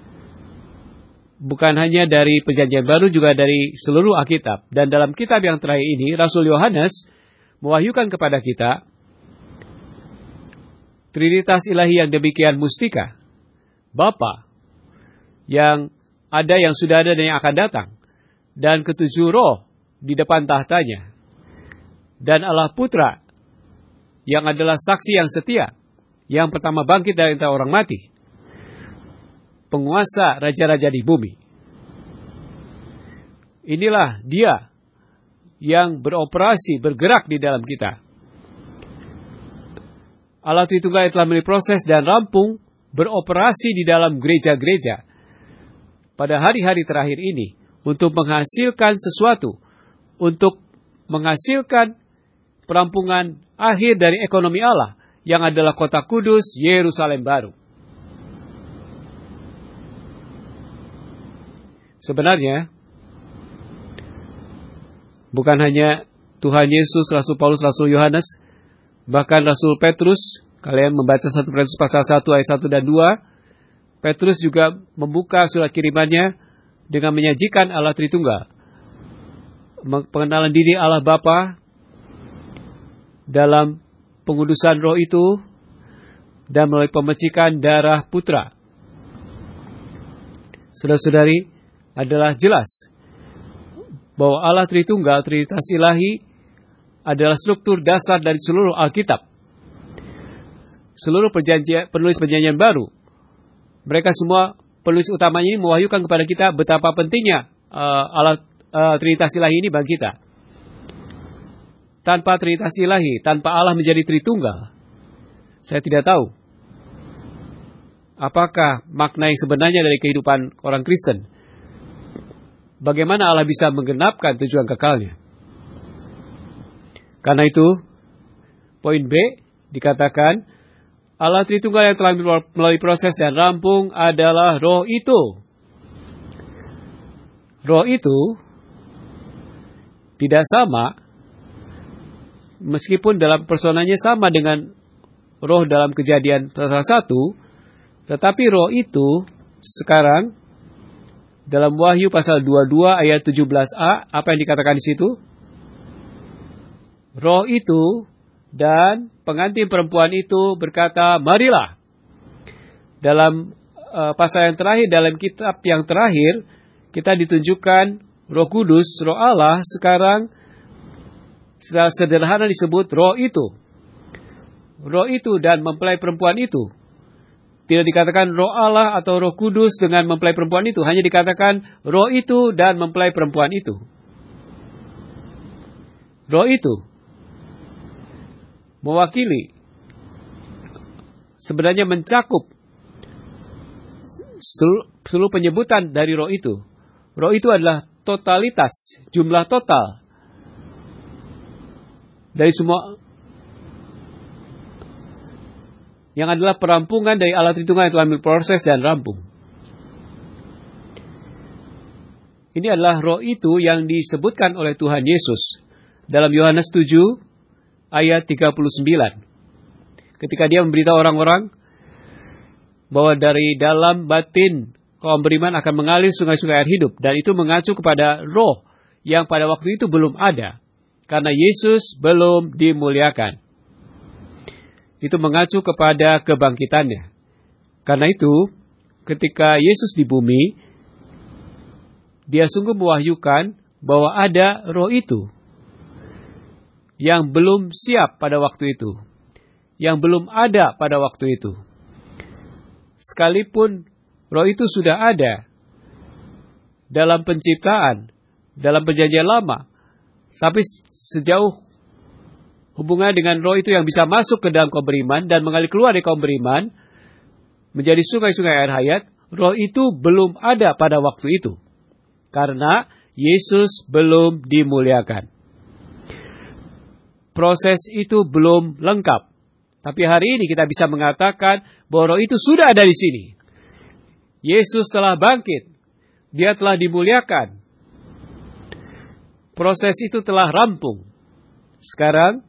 Bukan hanya dari Perjanjian Baru, juga dari seluruh Alkitab. Dan dalam kitab yang terakhir ini, Rasul Yohanes mewahyukan kepada kita Trinitas ilahi yang demikian mustika. Bapa yang ada, yang sudah ada, dan yang akan datang. Dan ketujuh roh di depan tahtanya. Dan Allah Putra yang adalah saksi yang setia. Yang pertama bangkit dari antara orang mati. Penguasa raja-raja di bumi. Inilah dia yang beroperasi, bergerak di dalam kita. Allah Tritunggal yang telah melalui proses dan rampung beroperasi di dalam gereja-gereja pada hari-hari terakhir ini untuk menghasilkan sesuatu, untuk menghasilkan perampungan akhir dari ekonomi Allah yang adalah kota kudus, Yerusalem baru. Sebenarnya bukan hanya Tuhan Yesus, Rasul Paulus, Rasul Yohanes, bahkan Rasul Petrus, kalian membaca 1 Petrus pasal 1 ayat 1 dan 2, Petrus juga membuka surat kirimannya dengan menyajikan Allah Tritunggal. Pengenalan diri Allah Bapa dalam pengudusan roh itu dan melalui pemecikan darah Putra. Saudara-saudari, adalah jelas bahwa Allah Tritunggal, Trinitas ilahi, adalah struktur dasar dari seluruh Alkitab. Seluruh penulis perjanjian baru, mereka semua, penulis utamanya ini mewahyukan kepada kita betapa pentingnya Allah Trinitas ilahi ini bagi kita. Tanpa Trinitas ilahi, tanpa Allah menjadi Tritunggal, saya tidak tahu apakah makna yang sebenarnya dari kehidupan orang Kristen. Bagaimana Allah bisa menggenapkan tujuan kekalnya. Karena itu, poin B dikatakan, Allah Tritunggal yang telah melalui proses dan rampung adalah roh itu. Roh itu tidak sama, meskipun dalam personanya sama dengan roh dalam Kejadian pasal 1, tetapi roh itu sekarang dalam Wahyu pasal 22 ayat 17a, apa yang dikatakan di situ? Roh itu dan pengantin perempuan itu berkata, marilah. Dalam pasal yang terakhir, dalam kitab yang terakhir, kita ditunjukkan Roh Kudus, Roh Allah, sekarang secara sederhana disebut roh itu. Roh itu dan mempelai perempuan itu. Tidak dikatakan Roh Allah atau Roh Kudus dengan mempelai perempuan itu, hanya dikatakan roh itu dan mempelai perempuan itu. Roh itu mewakili, sebenarnya mencakup seluruh penyebutan dari roh itu. Roh itu adalah totalitas, jumlah total dari semua yang adalah perampungan dari Allah Tritunggal yang telah berproses dan rampung. Ini adalah roh itu yang disebutkan oleh Tuhan Yesus dalam Yohanes 7 ayat 39. Ketika dia memberitahu orang-orang bahwa dari dalam batin kaum beriman akan mengalir sungai-sungai air hidup. Dan itu mengacu kepada roh yang pada waktu itu belum ada. Karena Yesus belum dimuliakan. Itu mengacu kepada kebangkitannya. Karena itu, ketika Yesus di bumi, dia sungguh mewahyukan bahwa ada roh itu yang belum siap pada waktu itu, yang belum ada pada waktu itu. Sekalipun roh itu sudah ada dalam penciptaan, dalam perjanjian lama, tapi sejauh hubungan dengan roh itu yang bisa masuk ke dalam kaum beriman dan mengalir keluar dari kaum beriman menjadi sungai-sungai air hayat, roh itu belum ada pada waktu itu. Karena Yesus belum dimuliakan. Proses itu belum lengkap. Tapi hari ini kita bisa mengatakan bahwa roh itu sudah ada di sini. Yesus telah bangkit. Dia telah dimuliakan. Proses itu telah rampung. Sekarang,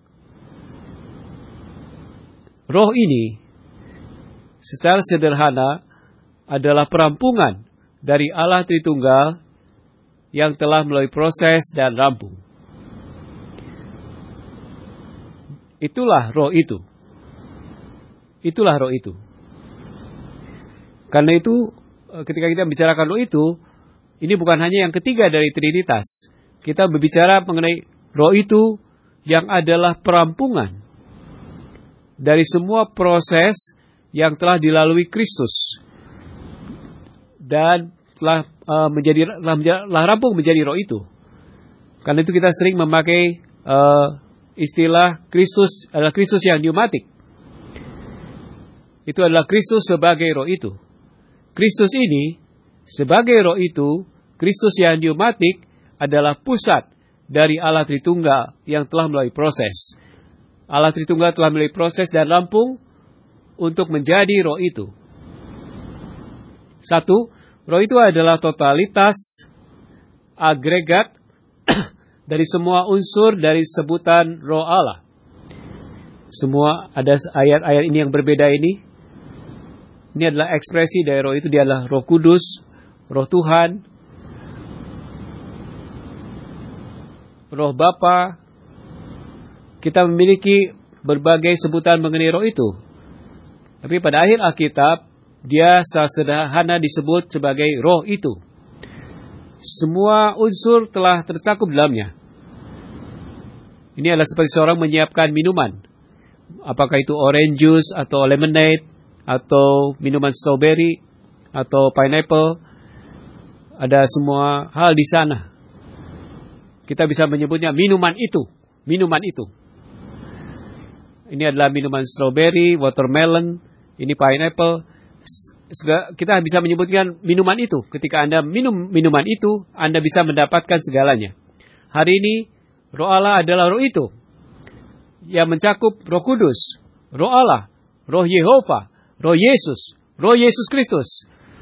roh ini secara sederhana adalah perampungan dari Allah Tritunggal yang telah melalui proses dan rampung. Itulah roh itu. Itulah roh itu. Karena itu ketika kita bicarakan roh itu, ini bukan hanya yang ketiga dari Trinitas. Kita berbicara mengenai roh itu yang adalah perampungan dari semua proses yang telah dilalui Kristus dan telah rampung menjadi roh itu. Karena itu kita sering memakai istilah Kristus adalah Kristus yang pneumatik. Itu adalah Kristus sebagai roh itu. Kristus ini sebagai roh itu, Kristus yang pneumatik adalah pusat dari Allah Tritunggal yang telah melalui proses. Allah Tritunggal telah melalui proses dan rampung untuk menjadi roh itu. Satu, roh itu adalah totalitas agregat dari semua unsur dari sebutan roh Allah. Semua ada ayat-ayat ini yang berbeda ini. Ini adalah ekspresi dari roh itu. Dia adalah Roh Kudus, Roh Tuhan, Roh Bapa. Kita memiliki berbagai sebutan mengenai roh itu. Tapi pada akhir Alkitab, dia sederhana disebut sebagai roh itu. Semua unsur telah tercakup dalamnya. Ini adalah seperti seorang menyiapkan minuman. Apakah itu orange juice atau lemonade, atau minuman strawberry, atau pineapple. Ada semua hal di sana. Kita bisa menyebutnya minuman itu. Minuman itu. Ini adalah minuman strawberry, watermelon, ini pineapple. Kita bisa menyebutkan minuman itu. Ketika Anda minum minuman itu, Anda bisa mendapatkan segalanya. Hari ini, roh Allah adalah roh itu. Yang mencakup Roh Kudus, Roh Allah, Roh Yehova, Roh Yesus Kristus.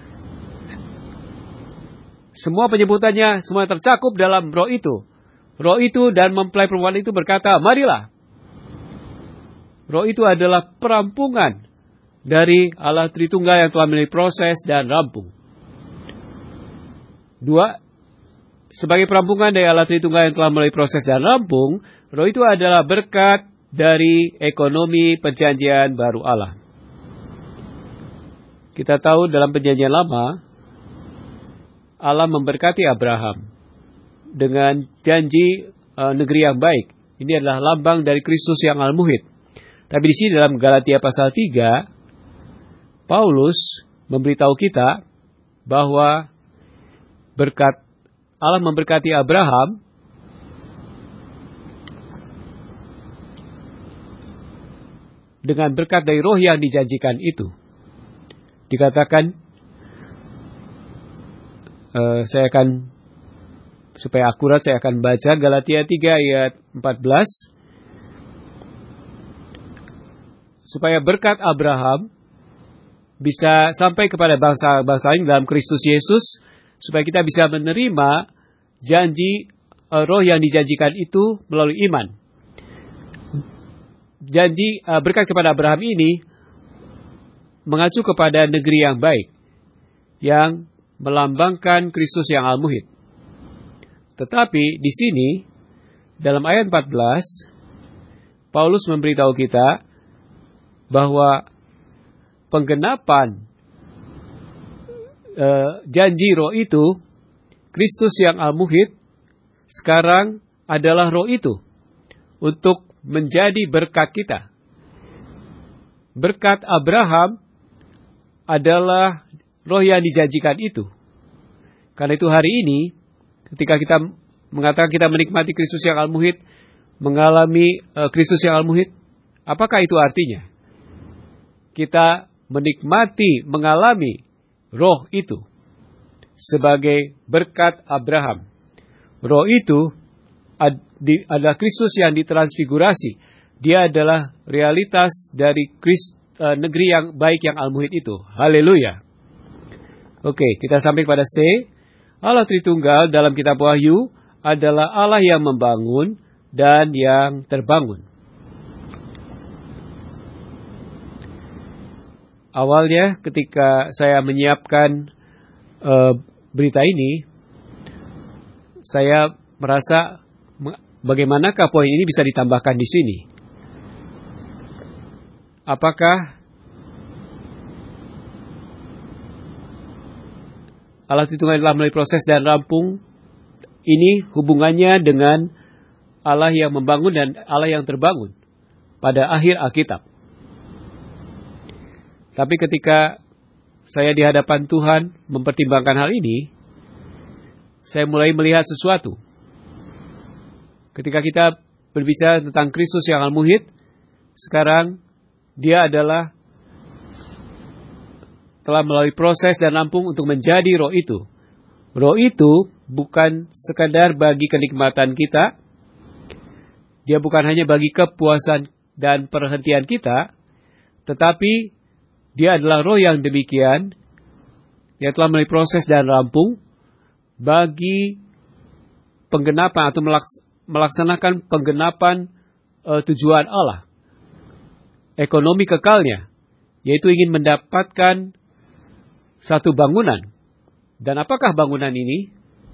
Semua penyebutannya, semua tercakup dalam roh itu. Roh itu dan mempelai perempuan itu berkata, marilah. Roh itu adalah perampungan dari Allah Tritunggal yang telah melalui proses dan rampung. Dua, sebagai perampungan dari Allah Tritunggal yang telah melalui proses dan rampung, roh itu adalah berkat dari ekonomi perjanjian baru Allah. Kita tahu dalam perjanjian lama, Allah memberkati Abraham dengan janji negeri yang baik. Ini adalah lambang dari Kristus yang al-muhid. Tapi di sini dalam Galatia pasal 3, Paulus memberitahu kita bahwa berkat Allah memberkati Abraham dengan berkat dari roh yang dijanjikan itu. Dikatakan, supaya akurat saya akan baca Galatia 3 ayat 14. Supaya berkat Abraham bisa sampai kepada bangsa-bangsa lain dalam Kristus Yesus, supaya kita bisa menerima janji roh yang dijanjikan itu melalui iman. Janji berkat kepada Abraham ini mengacu kepada negeri yang baik, yang melambangkan Kristus yang al-muhid. Tetapi di sini, dalam ayat 14, Paulus memberitahu kita bahwa penggenapan janji roh itu, Kristus yang al-muhid, sekarang adalah roh itu untuk menjadi berkat kita. Berkat Abraham adalah roh yang dijanjikan itu. Karena itu hari ini, ketika kita mengatakan kita menikmati Kristus yang al-muhid, mengalami Kristus yang al-muhid, apakah itu artinya? Kita menikmati, mengalami roh itu sebagai berkat Abraham. Roh itu adalah Kristus yang ditransfigurasi. Dia adalah realitas dari negeri yang baik yang al-muhid itu. Haleluya. Oke, kita sampai pada C. Allah Tritunggal dalam kitab Wahyu adalah Allah yang membangun dan yang terbangun. Awalnya ketika saya menyiapkan berita ini, saya merasa bagaimanakah poin ini bisa ditambahkan di sini? Apakah Allah Tritunggal telah melalui proses dan rampung, ini hubungannya dengan Allah yang membangun dan Allah yang terbangun pada akhir Alkitab. Tapi ketika saya di hadapan Tuhan mempertimbangkan hal ini, saya mulai melihat sesuatu. Ketika kita berbicara tentang Kristus yang al-muhid, sekarang dia adalah telah melalui proses dan rampung untuk menjadi roh itu. Roh itu bukan sekadar bagi kenikmatan kita, dia bukan hanya bagi kepuasan dan perhentian kita, tetapi dia adalah roh yang demikian, yang telah melalui proses dan rampung bagi penggenapan atau melaksanakan penggenapan tujuan Allah, ekonomi kekalnya, yaitu ingin mendapatkan satu bangunan. Dan apakah bangunan ini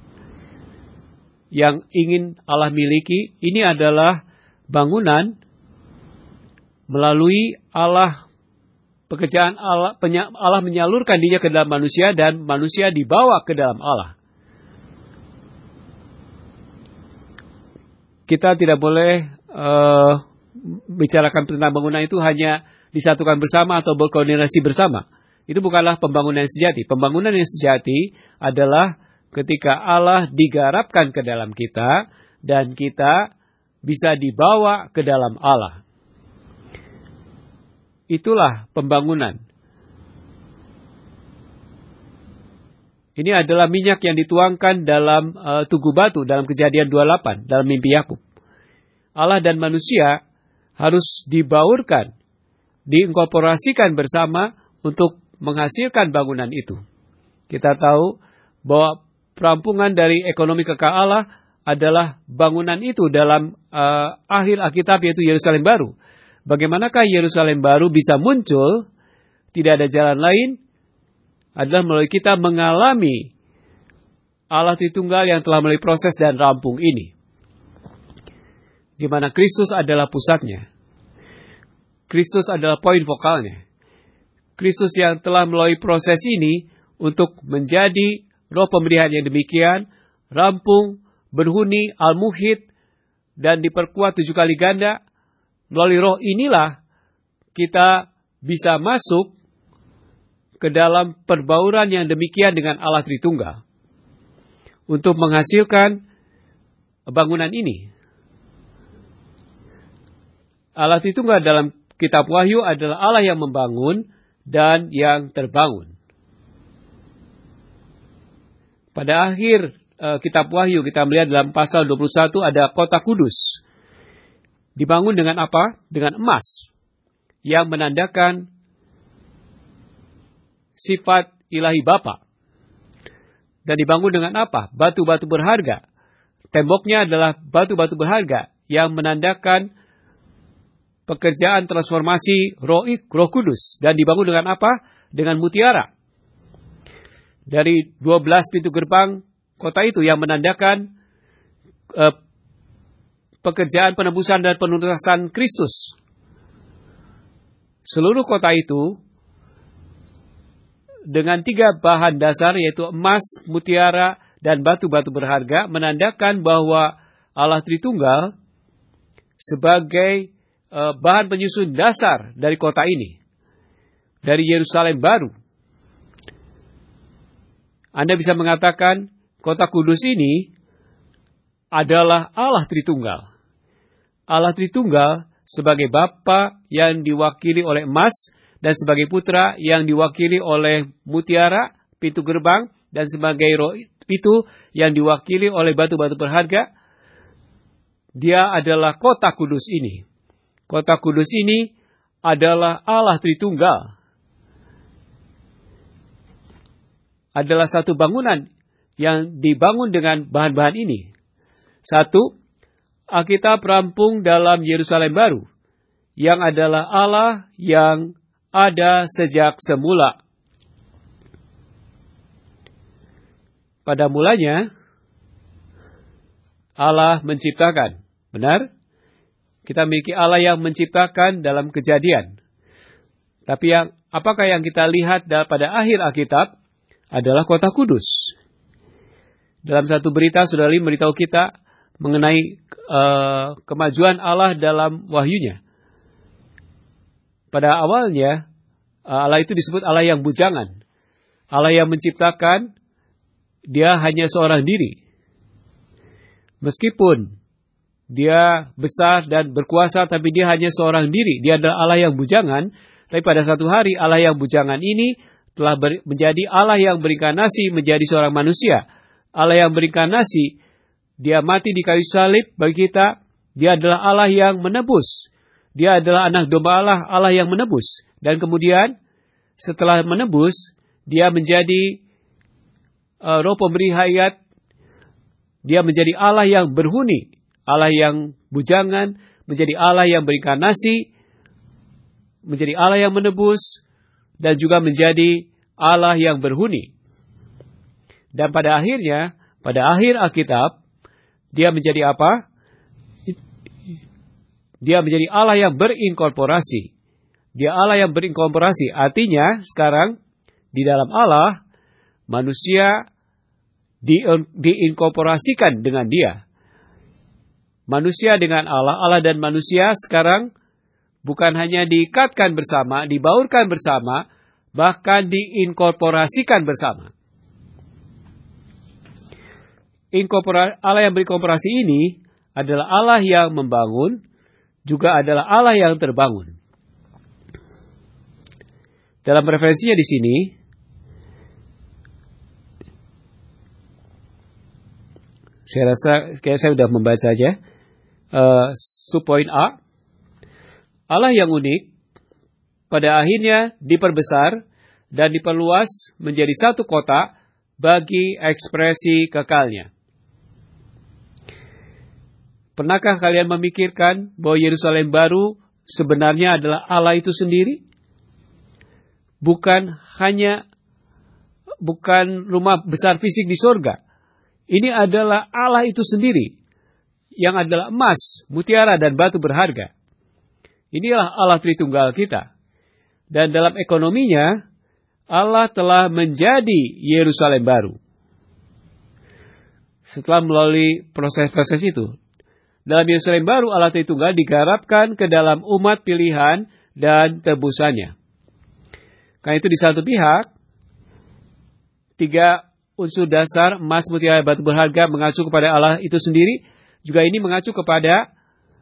yang ingin Allah miliki? Ini adalah bangunan melalui Allah, pekerjaan Allah, Allah menyalurkan dirinya ke dalam manusia dan manusia dibawa ke dalam Allah. Kita tidak boleh bicarakan tentang bangunan itu hanya disatukan bersama atau berkoordinasi bersama. Itu bukanlah pembangunan yang sejati. Pembangunan yang sejati adalah ketika Allah digarapkan ke dalam kita dan kita bisa dibawa ke dalam Allah. Itulah pembangunan. Ini adalah minyak yang dituangkan dalam tugu batu dalam Kejadian 28 dalam mimpi Yakub. Allah dan manusia harus dibaurkan, diinkorporasikan bersama untuk menghasilkan bangunan itu. Kita tahu bahwa perampungan dari ekonomi kekal Allah adalah bangunan itu dalam akhir Alkitab, yaitu Yerusalem baru. Bagaimanakah Yerusalem baru bisa muncul? Tidak ada jalan lain, adalah melalui kita mengalami Allah Tritunggal yang telah melalui proses dan rampung ini, di mana Kristus adalah pusatnya. Kristus adalah poin vokalnya. Kristus yang telah melalui proses ini untuk menjadi roh pemberian yang demikian, rampung, berhuni, al-muhid, dan diperkuat 7 kali ganda. Melalui roh inilah kita bisa masuk ke dalam perbauran yang demikian dengan Allah Tritunggal untuk menghasilkan bangunan ini. Allah Tritunggal dalam kitab Wahyu adalah Allah yang membangun dan yang terbangun. Pada akhir kitab Wahyu kita melihat dalam pasal 21 ada kota kudus. Dibangun dengan apa? Dengan emas yang menandakan sifat ilahi Bapa. Dan dibangun dengan apa? Batu-batu berharga. Temboknya adalah batu-batu berharga yang menandakan pekerjaan transformasi roh kudus. Dan dibangun dengan apa? Dengan mutiara. Dari 12 pintu gerbang kota itu yang menandakan pekerjaan penebusan dan penuntasan Kristus. Seluruh kota itu dengan 3 bahan dasar, yaitu emas, mutiara, dan batu-batu berharga, menandakan bahwa Allah Tritunggal sebagai bahan penyusun dasar dari kota ini, dari Yerusalem baru. Anda bisa mengatakan kota kudus ini adalah Allah Tritunggal. Allah Tritunggal sebagai Bapa yang diwakili oleh emas, dan sebagai Putra yang diwakili oleh mutiara, pintu gerbang, dan sebagai roh itu yang diwakili oleh batu-batu berharga. Dia adalah kota kudus ini. Kota kudus ini adalah Allah Tritunggal. Adalah satu bangunan yang dibangun dengan bahan-bahan ini. Satu, Alkitab rampung dalam Yerusalem baru, yang adalah Allah yang ada sejak semula. Pada mulanya, Allah menciptakan. Benar? Kita memiliki Allah yang menciptakan dalam Kejadian. Tapi apakah yang kita lihat pada akhir Alkitab? adalah kota kudus. Dalam satu berita, Saudara Lim memberitahu kita mengenai kemajuan Allah dalam wahyunya. Pada awalnya, Allah itu disebut Allah yang bujangan. Allah yang menciptakan, dia hanya seorang diri. Meskipun dia besar dan berkuasa, tapi dia hanya seorang diri. Dia adalah Allah yang bujangan. Tapi pada satu hari, Allah yang bujangan ini telah menjadi Allah yang berinkarnasi menjadi seorang manusia. Allah yang berinkarnasi, dia mati di kayu salib bagi kita. Dia adalah Allah yang menebus. Dia adalah anak domba Allah, Allah yang menebus. Dan kemudian setelah menebus, dia menjadi roh pemberi hayat. Dia menjadi Allah yang berhuni, Allah yang bujangan, menjadi Allah yang berinkarnasi, menjadi Allah yang menebus, dan juga menjadi Allah yang berhuni. Dan pada akhirnya, pada akhir Alkitab, dia menjadi apa? Dia menjadi Allah yang berinkorporasi. Dia Allah yang berinkorporasi. Artinya, sekarang, di dalam Allah, manusia diinkorporasikan dengan dia. Manusia dengan Allah, Allah dan manusia sekarang bukan hanya diikatkan bersama, dibaurkan bersama, bahkan diinkorporasikan bersama. Allah yang berinkorporasi ini adalah Allah yang membangun, juga adalah Allah yang terbangun. Dalam referensinya di sini, saya rasa kayak saya sudah membaca saja. Subpoin A, Allah yang unik pada akhirnya diperbesar dan diperluas menjadi satu kota bagi ekspresi kekalnya. Pernahkah kalian memikirkan bahwa Yerusalem baru sebenarnya adalah Allah itu sendiri? Bukan rumah besar fisik di sorga. Ini adalah Allah itu sendiri, yang adalah emas, mutiara, dan batu berharga. Inilah Allah Tritunggal kita. Dan dalam ekonominya, Allah telah menjadi Yerusalem baru. Setelah melalui proses-proses itu, dalam Yerusalem baru Allah Tritunggal digarapkan ke dalam umat pilihan dan tebusannya. Karena itu di satu pihak, 3 unsur dasar emas, mutiara, batu berharga mengacu kepada Allah itu sendiri. Juga ini mengacu kepada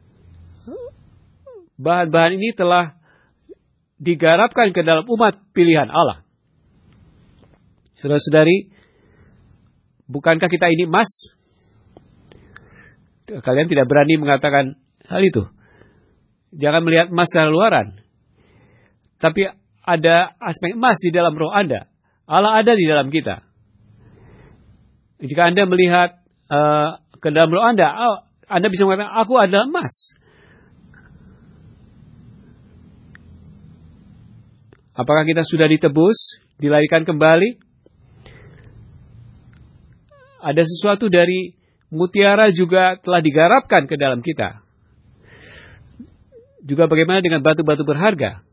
bahan-bahan ini telah digarapkan ke dalam umat pilihan Allah. Saudara-saudari, bukankah kita ini emas? Kalian tidak berani mengatakan hal itu. Jangan melihat emas secara luaran. Tapi ada aspek emas di dalam roh Anda. Allah ada di dalam kita. Jika Anda melihat ke dalam roh Anda bisa mengatakan, aku adalah emas. Apakah kita sudah ditebus, dilahirkan kembali? Ada sesuatu dari mutiara juga telah digarapkan ke dalam kita. Juga bagaimana dengan batu-batu berharga?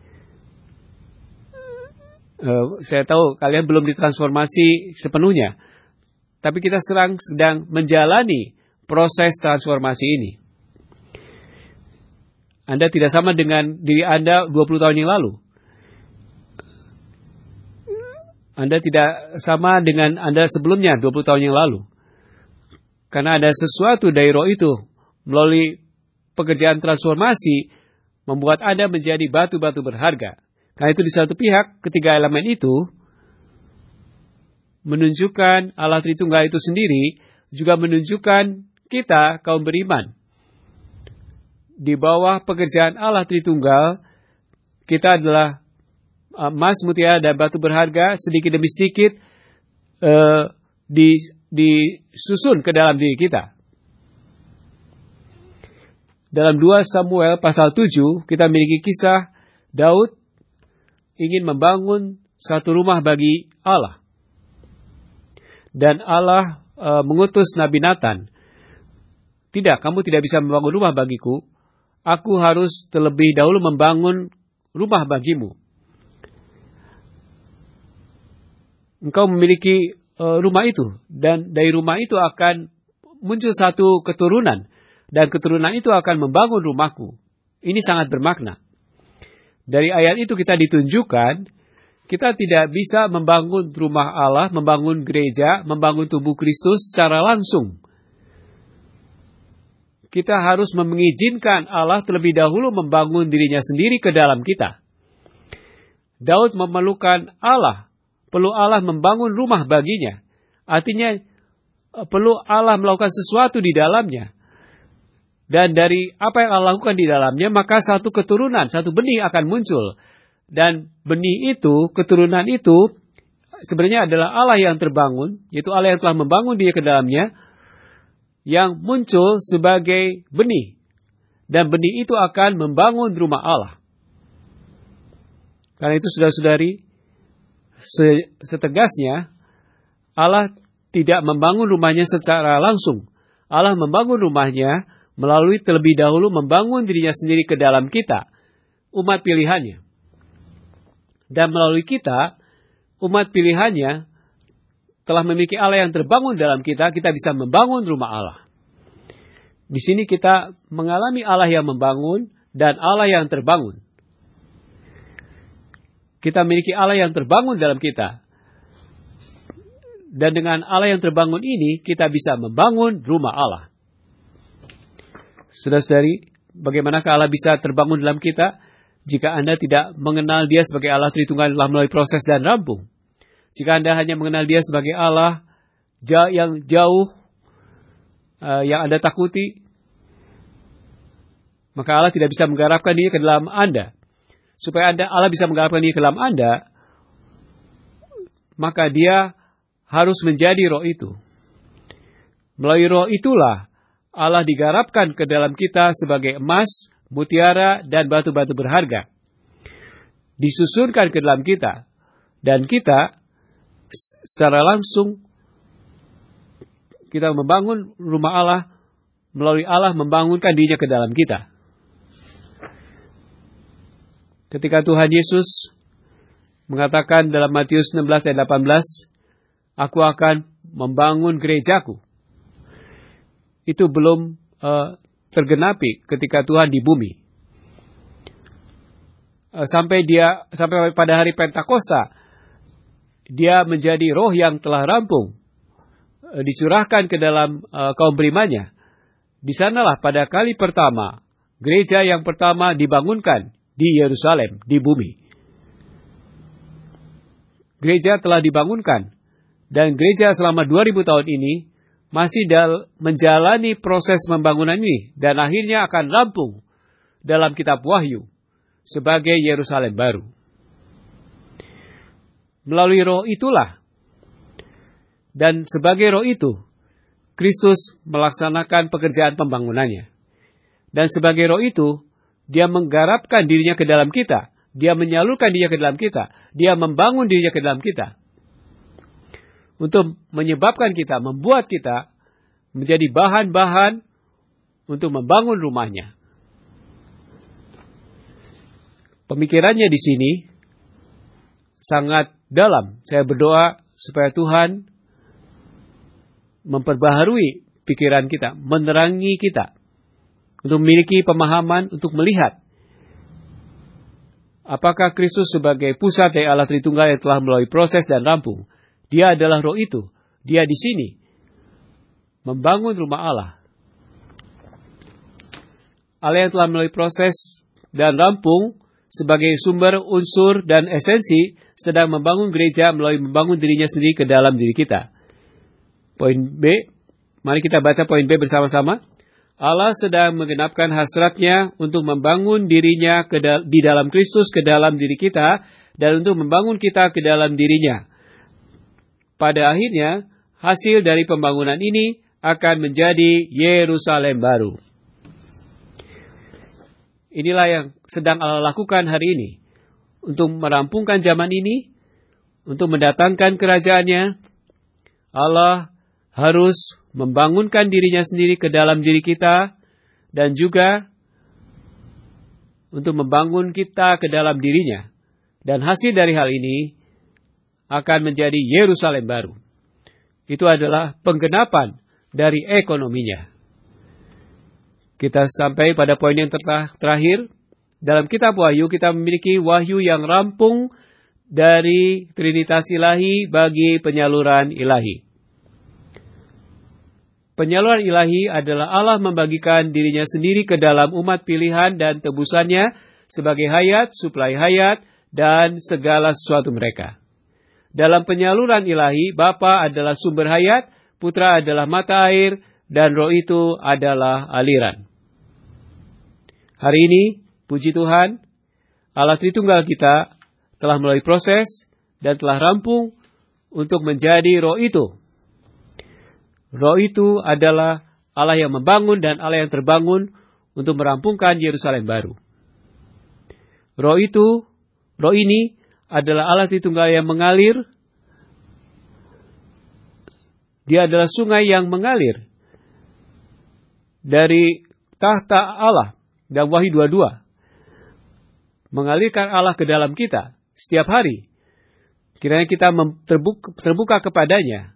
Saya tahu kalian belum ditransformasi sepenuhnya. Tapi kita sedang menjalani proses transformasi ini. Anda tidak sama dengan diri Anda 20 tahun yang lalu. Anda tidak sama dengan Anda sebelumnya 20 tahun yang lalu. Karena ada sesuatu dari roh itu melalui pekerjaan transformasi membuat Anda menjadi batu-batu berharga. Karena itu di satu pihak, ketiga elemen itu menunjukkan Allah Tritunggal itu sendiri, juga menunjukkan kita kaum beriman. Di bawah pekerjaan Allah Tritunggal, kita adalah emas, mutiara, dan batu berharga sedikit demi sedikit disusun ke dalam diri kita. Dalam 2 Samuel pasal 7, kita memiliki kisah Daud ingin membangun satu rumah bagi Allah. Dan Allah mengutus Nabi Nathan. Tidak, kamu tidak bisa membangun rumah bagiku. Aku harus terlebih dahulu membangun rumah bagimu. engkau memiliki rumah itu. Dan dari rumah itu akan muncul satu keturunan. Dan keturunan itu akan membangun rumahku. Ini sangat bermakna. Dari ayat itu kita ditunjukkan, kita tidak bisa membangun rumah Allah, membangun gereja, membangun tubuh Kristus secara langsung. Kita harus mengizinkan Allah terlebih dahulu membangun dirinya sendiri ke dalam kita. Daud memerlukan Allah. Perlu Allah membangun rumah baginya. Artinya, perlu Allah melakukan sesuatu di dalamnya. Dan dari apa yang Allah lakukan di dalamnya, maka satu keturunan, satu benih akan muncul. Dan benih itu, keturunan itu, sebenarnya adalah Allah yang terbangun, yaitu Allah yang telah membangun dia ke dalamnya, yang muncul sebagai benih. Dan benih itu akan membangun rumah Allah. Karena itu saudara-saudari, setegasnya, Allah tidak membangun rumahnya secara langsung. Allah membangun rumahnya melalui terlebih dahulu membangun dirinya sendiri ke dalam kita, umat pilihannya. Dan melalui kita, umat pilihannya, telah memiliki Allah yang terbangun dalam kita, kita bisa membangun rumah Allah. Di sini kita mengalami Allah yang membangun dan Allah yang terbangun. Kita memiliki Allah yang terbangun dalam kita. Dan dengan Allah yang terbangun ini, kita bisa membangun rumah Allah. Saudara-saudari, bagaimanakah Allah bisa terbangun dalam kita? Jika Anda tidak mengenal Dia sebagai Allah Tritunggal telah melalui proses dan rampung. Jika Anda hanya mengenal Dia sebagai Allah yang jauh, yang Anda takuti, maka Allah tidak bisa menggarapkan Dia ke dalam Anda. Supaya Allah bisa menggarapkan Dia ke dalam Anda, maka Dia harus menjadi roh itu. Melalui roh itulah Allah digarapkan ke dalam kita sebagai emas, mutiara, dan batu-batu berharga. Disusunkan ke dalam kita. Dan kita secara langsung kita membangun rumah Allah melalui Allah membangunkan dirinya ke dalam kita. Ketika Tuhan Yesus mengatakan dalam Matius 16 ayat 18, Aku akan membangun gerejaku. Itu belum tergenapi ketika Tuhan di bumi. Sampai pada hari Pentakosta, Dia menjadi roh yang telah rampung, dicurahkan ke dalam kaum berimannya. Di sanalah pada kali pertama, gereja yang pertama dibangunkan di Yerusalem, di bumi. Gereja telah dibangunkan, dan gereja selama 2000 tahun ini masih menjalani proses pembangunan ini, dan akhirnya akan rampung dalam kitab Wahyu sebagai Yerusalem baru. Melalui roh itulah, dan sebagai roh itu, Kristus melaksanakan pekerjaan pembangunannya. Dan sebagai roh itu, Dia menggarapkan dirinya ke dalam kita. Dia menyalurkan dirinya ke dalam kita. Dia membangun dirinya ke dalam kita. Untuk menyebabkan kita, membuat kita menjadi bahan-bahan untuk membangun rumahnya. Pemikirannya di sini sangat dalam. Saya berdoa supaya Tuhan memperbaharui pikiran kita, menerangi kita, untuk memiliki pemahaman, untuk melihat apakah Kristus sebagai pusat dari Allah Tritunggal yang telah melalui proses dan rampung. Dia adalah roh itu. Dia di sini membangun rumah Allah. Allah yang telah melalui proses dan rampung sebagai sumber, unsur, dan esensi sedang membangun gereja melalui membangun dirinya sendiri ke dalam diri kita. Poin B, mari kita baca poin B bersama-sama. Allah sedang menggenapkan hasratnya untuk membangun dirinya di dalam Kristus ke dalam diri kita, dan untuk membangun kita ke dalam dirinya. Pada akhirnya, hasil dari pembangunan ini akan menjadi Yerusalem baru. Inilah yang sedang Allah lakukan hari ini. Untuk merampungkan zaman ini, untuk mendatangkan kerajaannya, Allah harus membangunkan dirinya sendiri ke dalam diri kita, dan juga untuk membangun kita ke dalam dirinya. Dan hasil dari hal ini akan menjadi Yerusalem baru. Itu adalah penggenapan dari ekonominya. Kita sampai pada poin yang terakhir. Dalam kitab Wahyu kita memiliki wahyu yang rampung dari Trinitas ilahi bagi penyaluran ilahi. Penyaluran ilahi adalah Allah membagikan dirinya sendiri ke dalam umat pilihan dan tebusannya sebagai hayat, suplai hayat, dan segala sesuatu mereka. Dalam penyaluran ilahi, Bapa adalah sumber hayat, Putra adalah mata air, dan Roh itu adalah aliran. Hari ini, puji Tuhan, Allah Tritunggal kita telah melalui proses dan telah rampung untuk menjadi Roh itu. Roh itu adalah Allah yang membangun dan Allah yang terbangun untuk merampungkan Yerusalem baru. Roh ini adalah Allah Tritunggal yang mengalir. Dia adalah sungai yang mengalir dari tahta Allah dan Wahyu 22. Mengalirkan Allah ke dalam kita setiap hari. Kiranya kita terbuka kepadanya.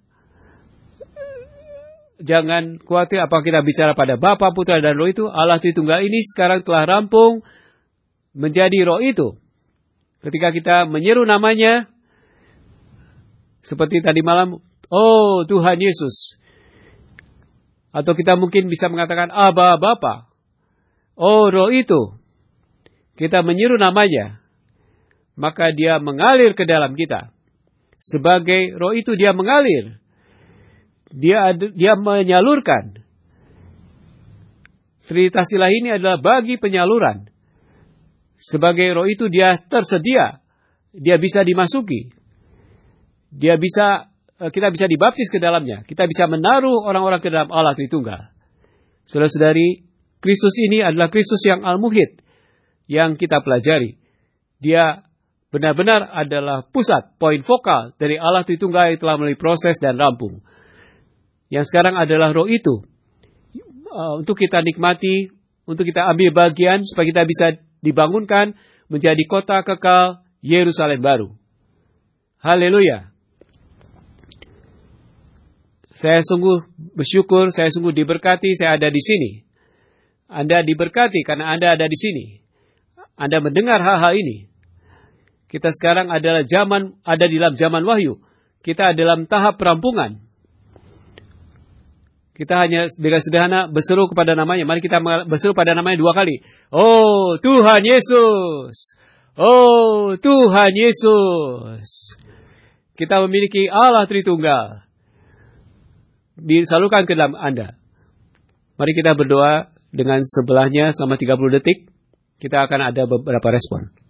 Jangan khawatir apa kita bicara pada Bapa, Putra, dan Roh itu. Allah Tritunggal ini sekarang telah rampung menjadi Roh itu. Ketika kita menyeru namanya, seperti tadi malam, oh Tuhan Yesus. Atau kita mungkin bisa mengatakan, Aba Bapa. Oh Roh itu. Kita menyeru namanya, maka dia mengalir ke dalam kita. Sebagai Roh itu dia mengalir. Dia menyalurkan. Trinitas ilahi ini adalah bagi penyaluran. Sebagai Roh itu dia tersedia. Dia bisa dimasuki. Kita bisa dibaptis ke dalamnya. Kita bisa menaruh orang-orang ke dalam Allah Tritunggal. Saudara-saudari, Kristus ini adalah Kristus yang al-muhid yang kita pelajari. Dia benar-benar adalah pusat, poin vokal dari Allah Tritunggal yang telah melalui proses dan rampung. Yang sekarang adalah Roh itu. Untuk kita nikmati, untuk kita ambil bagian supaya kita bisa dibangunkan menjadi kota kekal Yerusalem baru. Haleluya. Saya sungguh bersyukur, saya sungguh diberkati, saya ada di sini. Anda diberkati karena Anda ada di sini. Anda mendengar hal-hal ini. Kita sekarang ada di dalam zaman wahyu. Kita dalam tahap perampungan. Kita hanya dengan sederhana berseru kepada namanya. Mari kita berseru pada namanya 2 kali. Oh Tuhan Yesus. Oh Tuhan Yesus. Kita memiliki Allah Tritunggal. Disalurkan ke dalam Anda. Mari kita berdoa dengan sebelahnya selama 30 detik. Kita akan ada beberapa respon.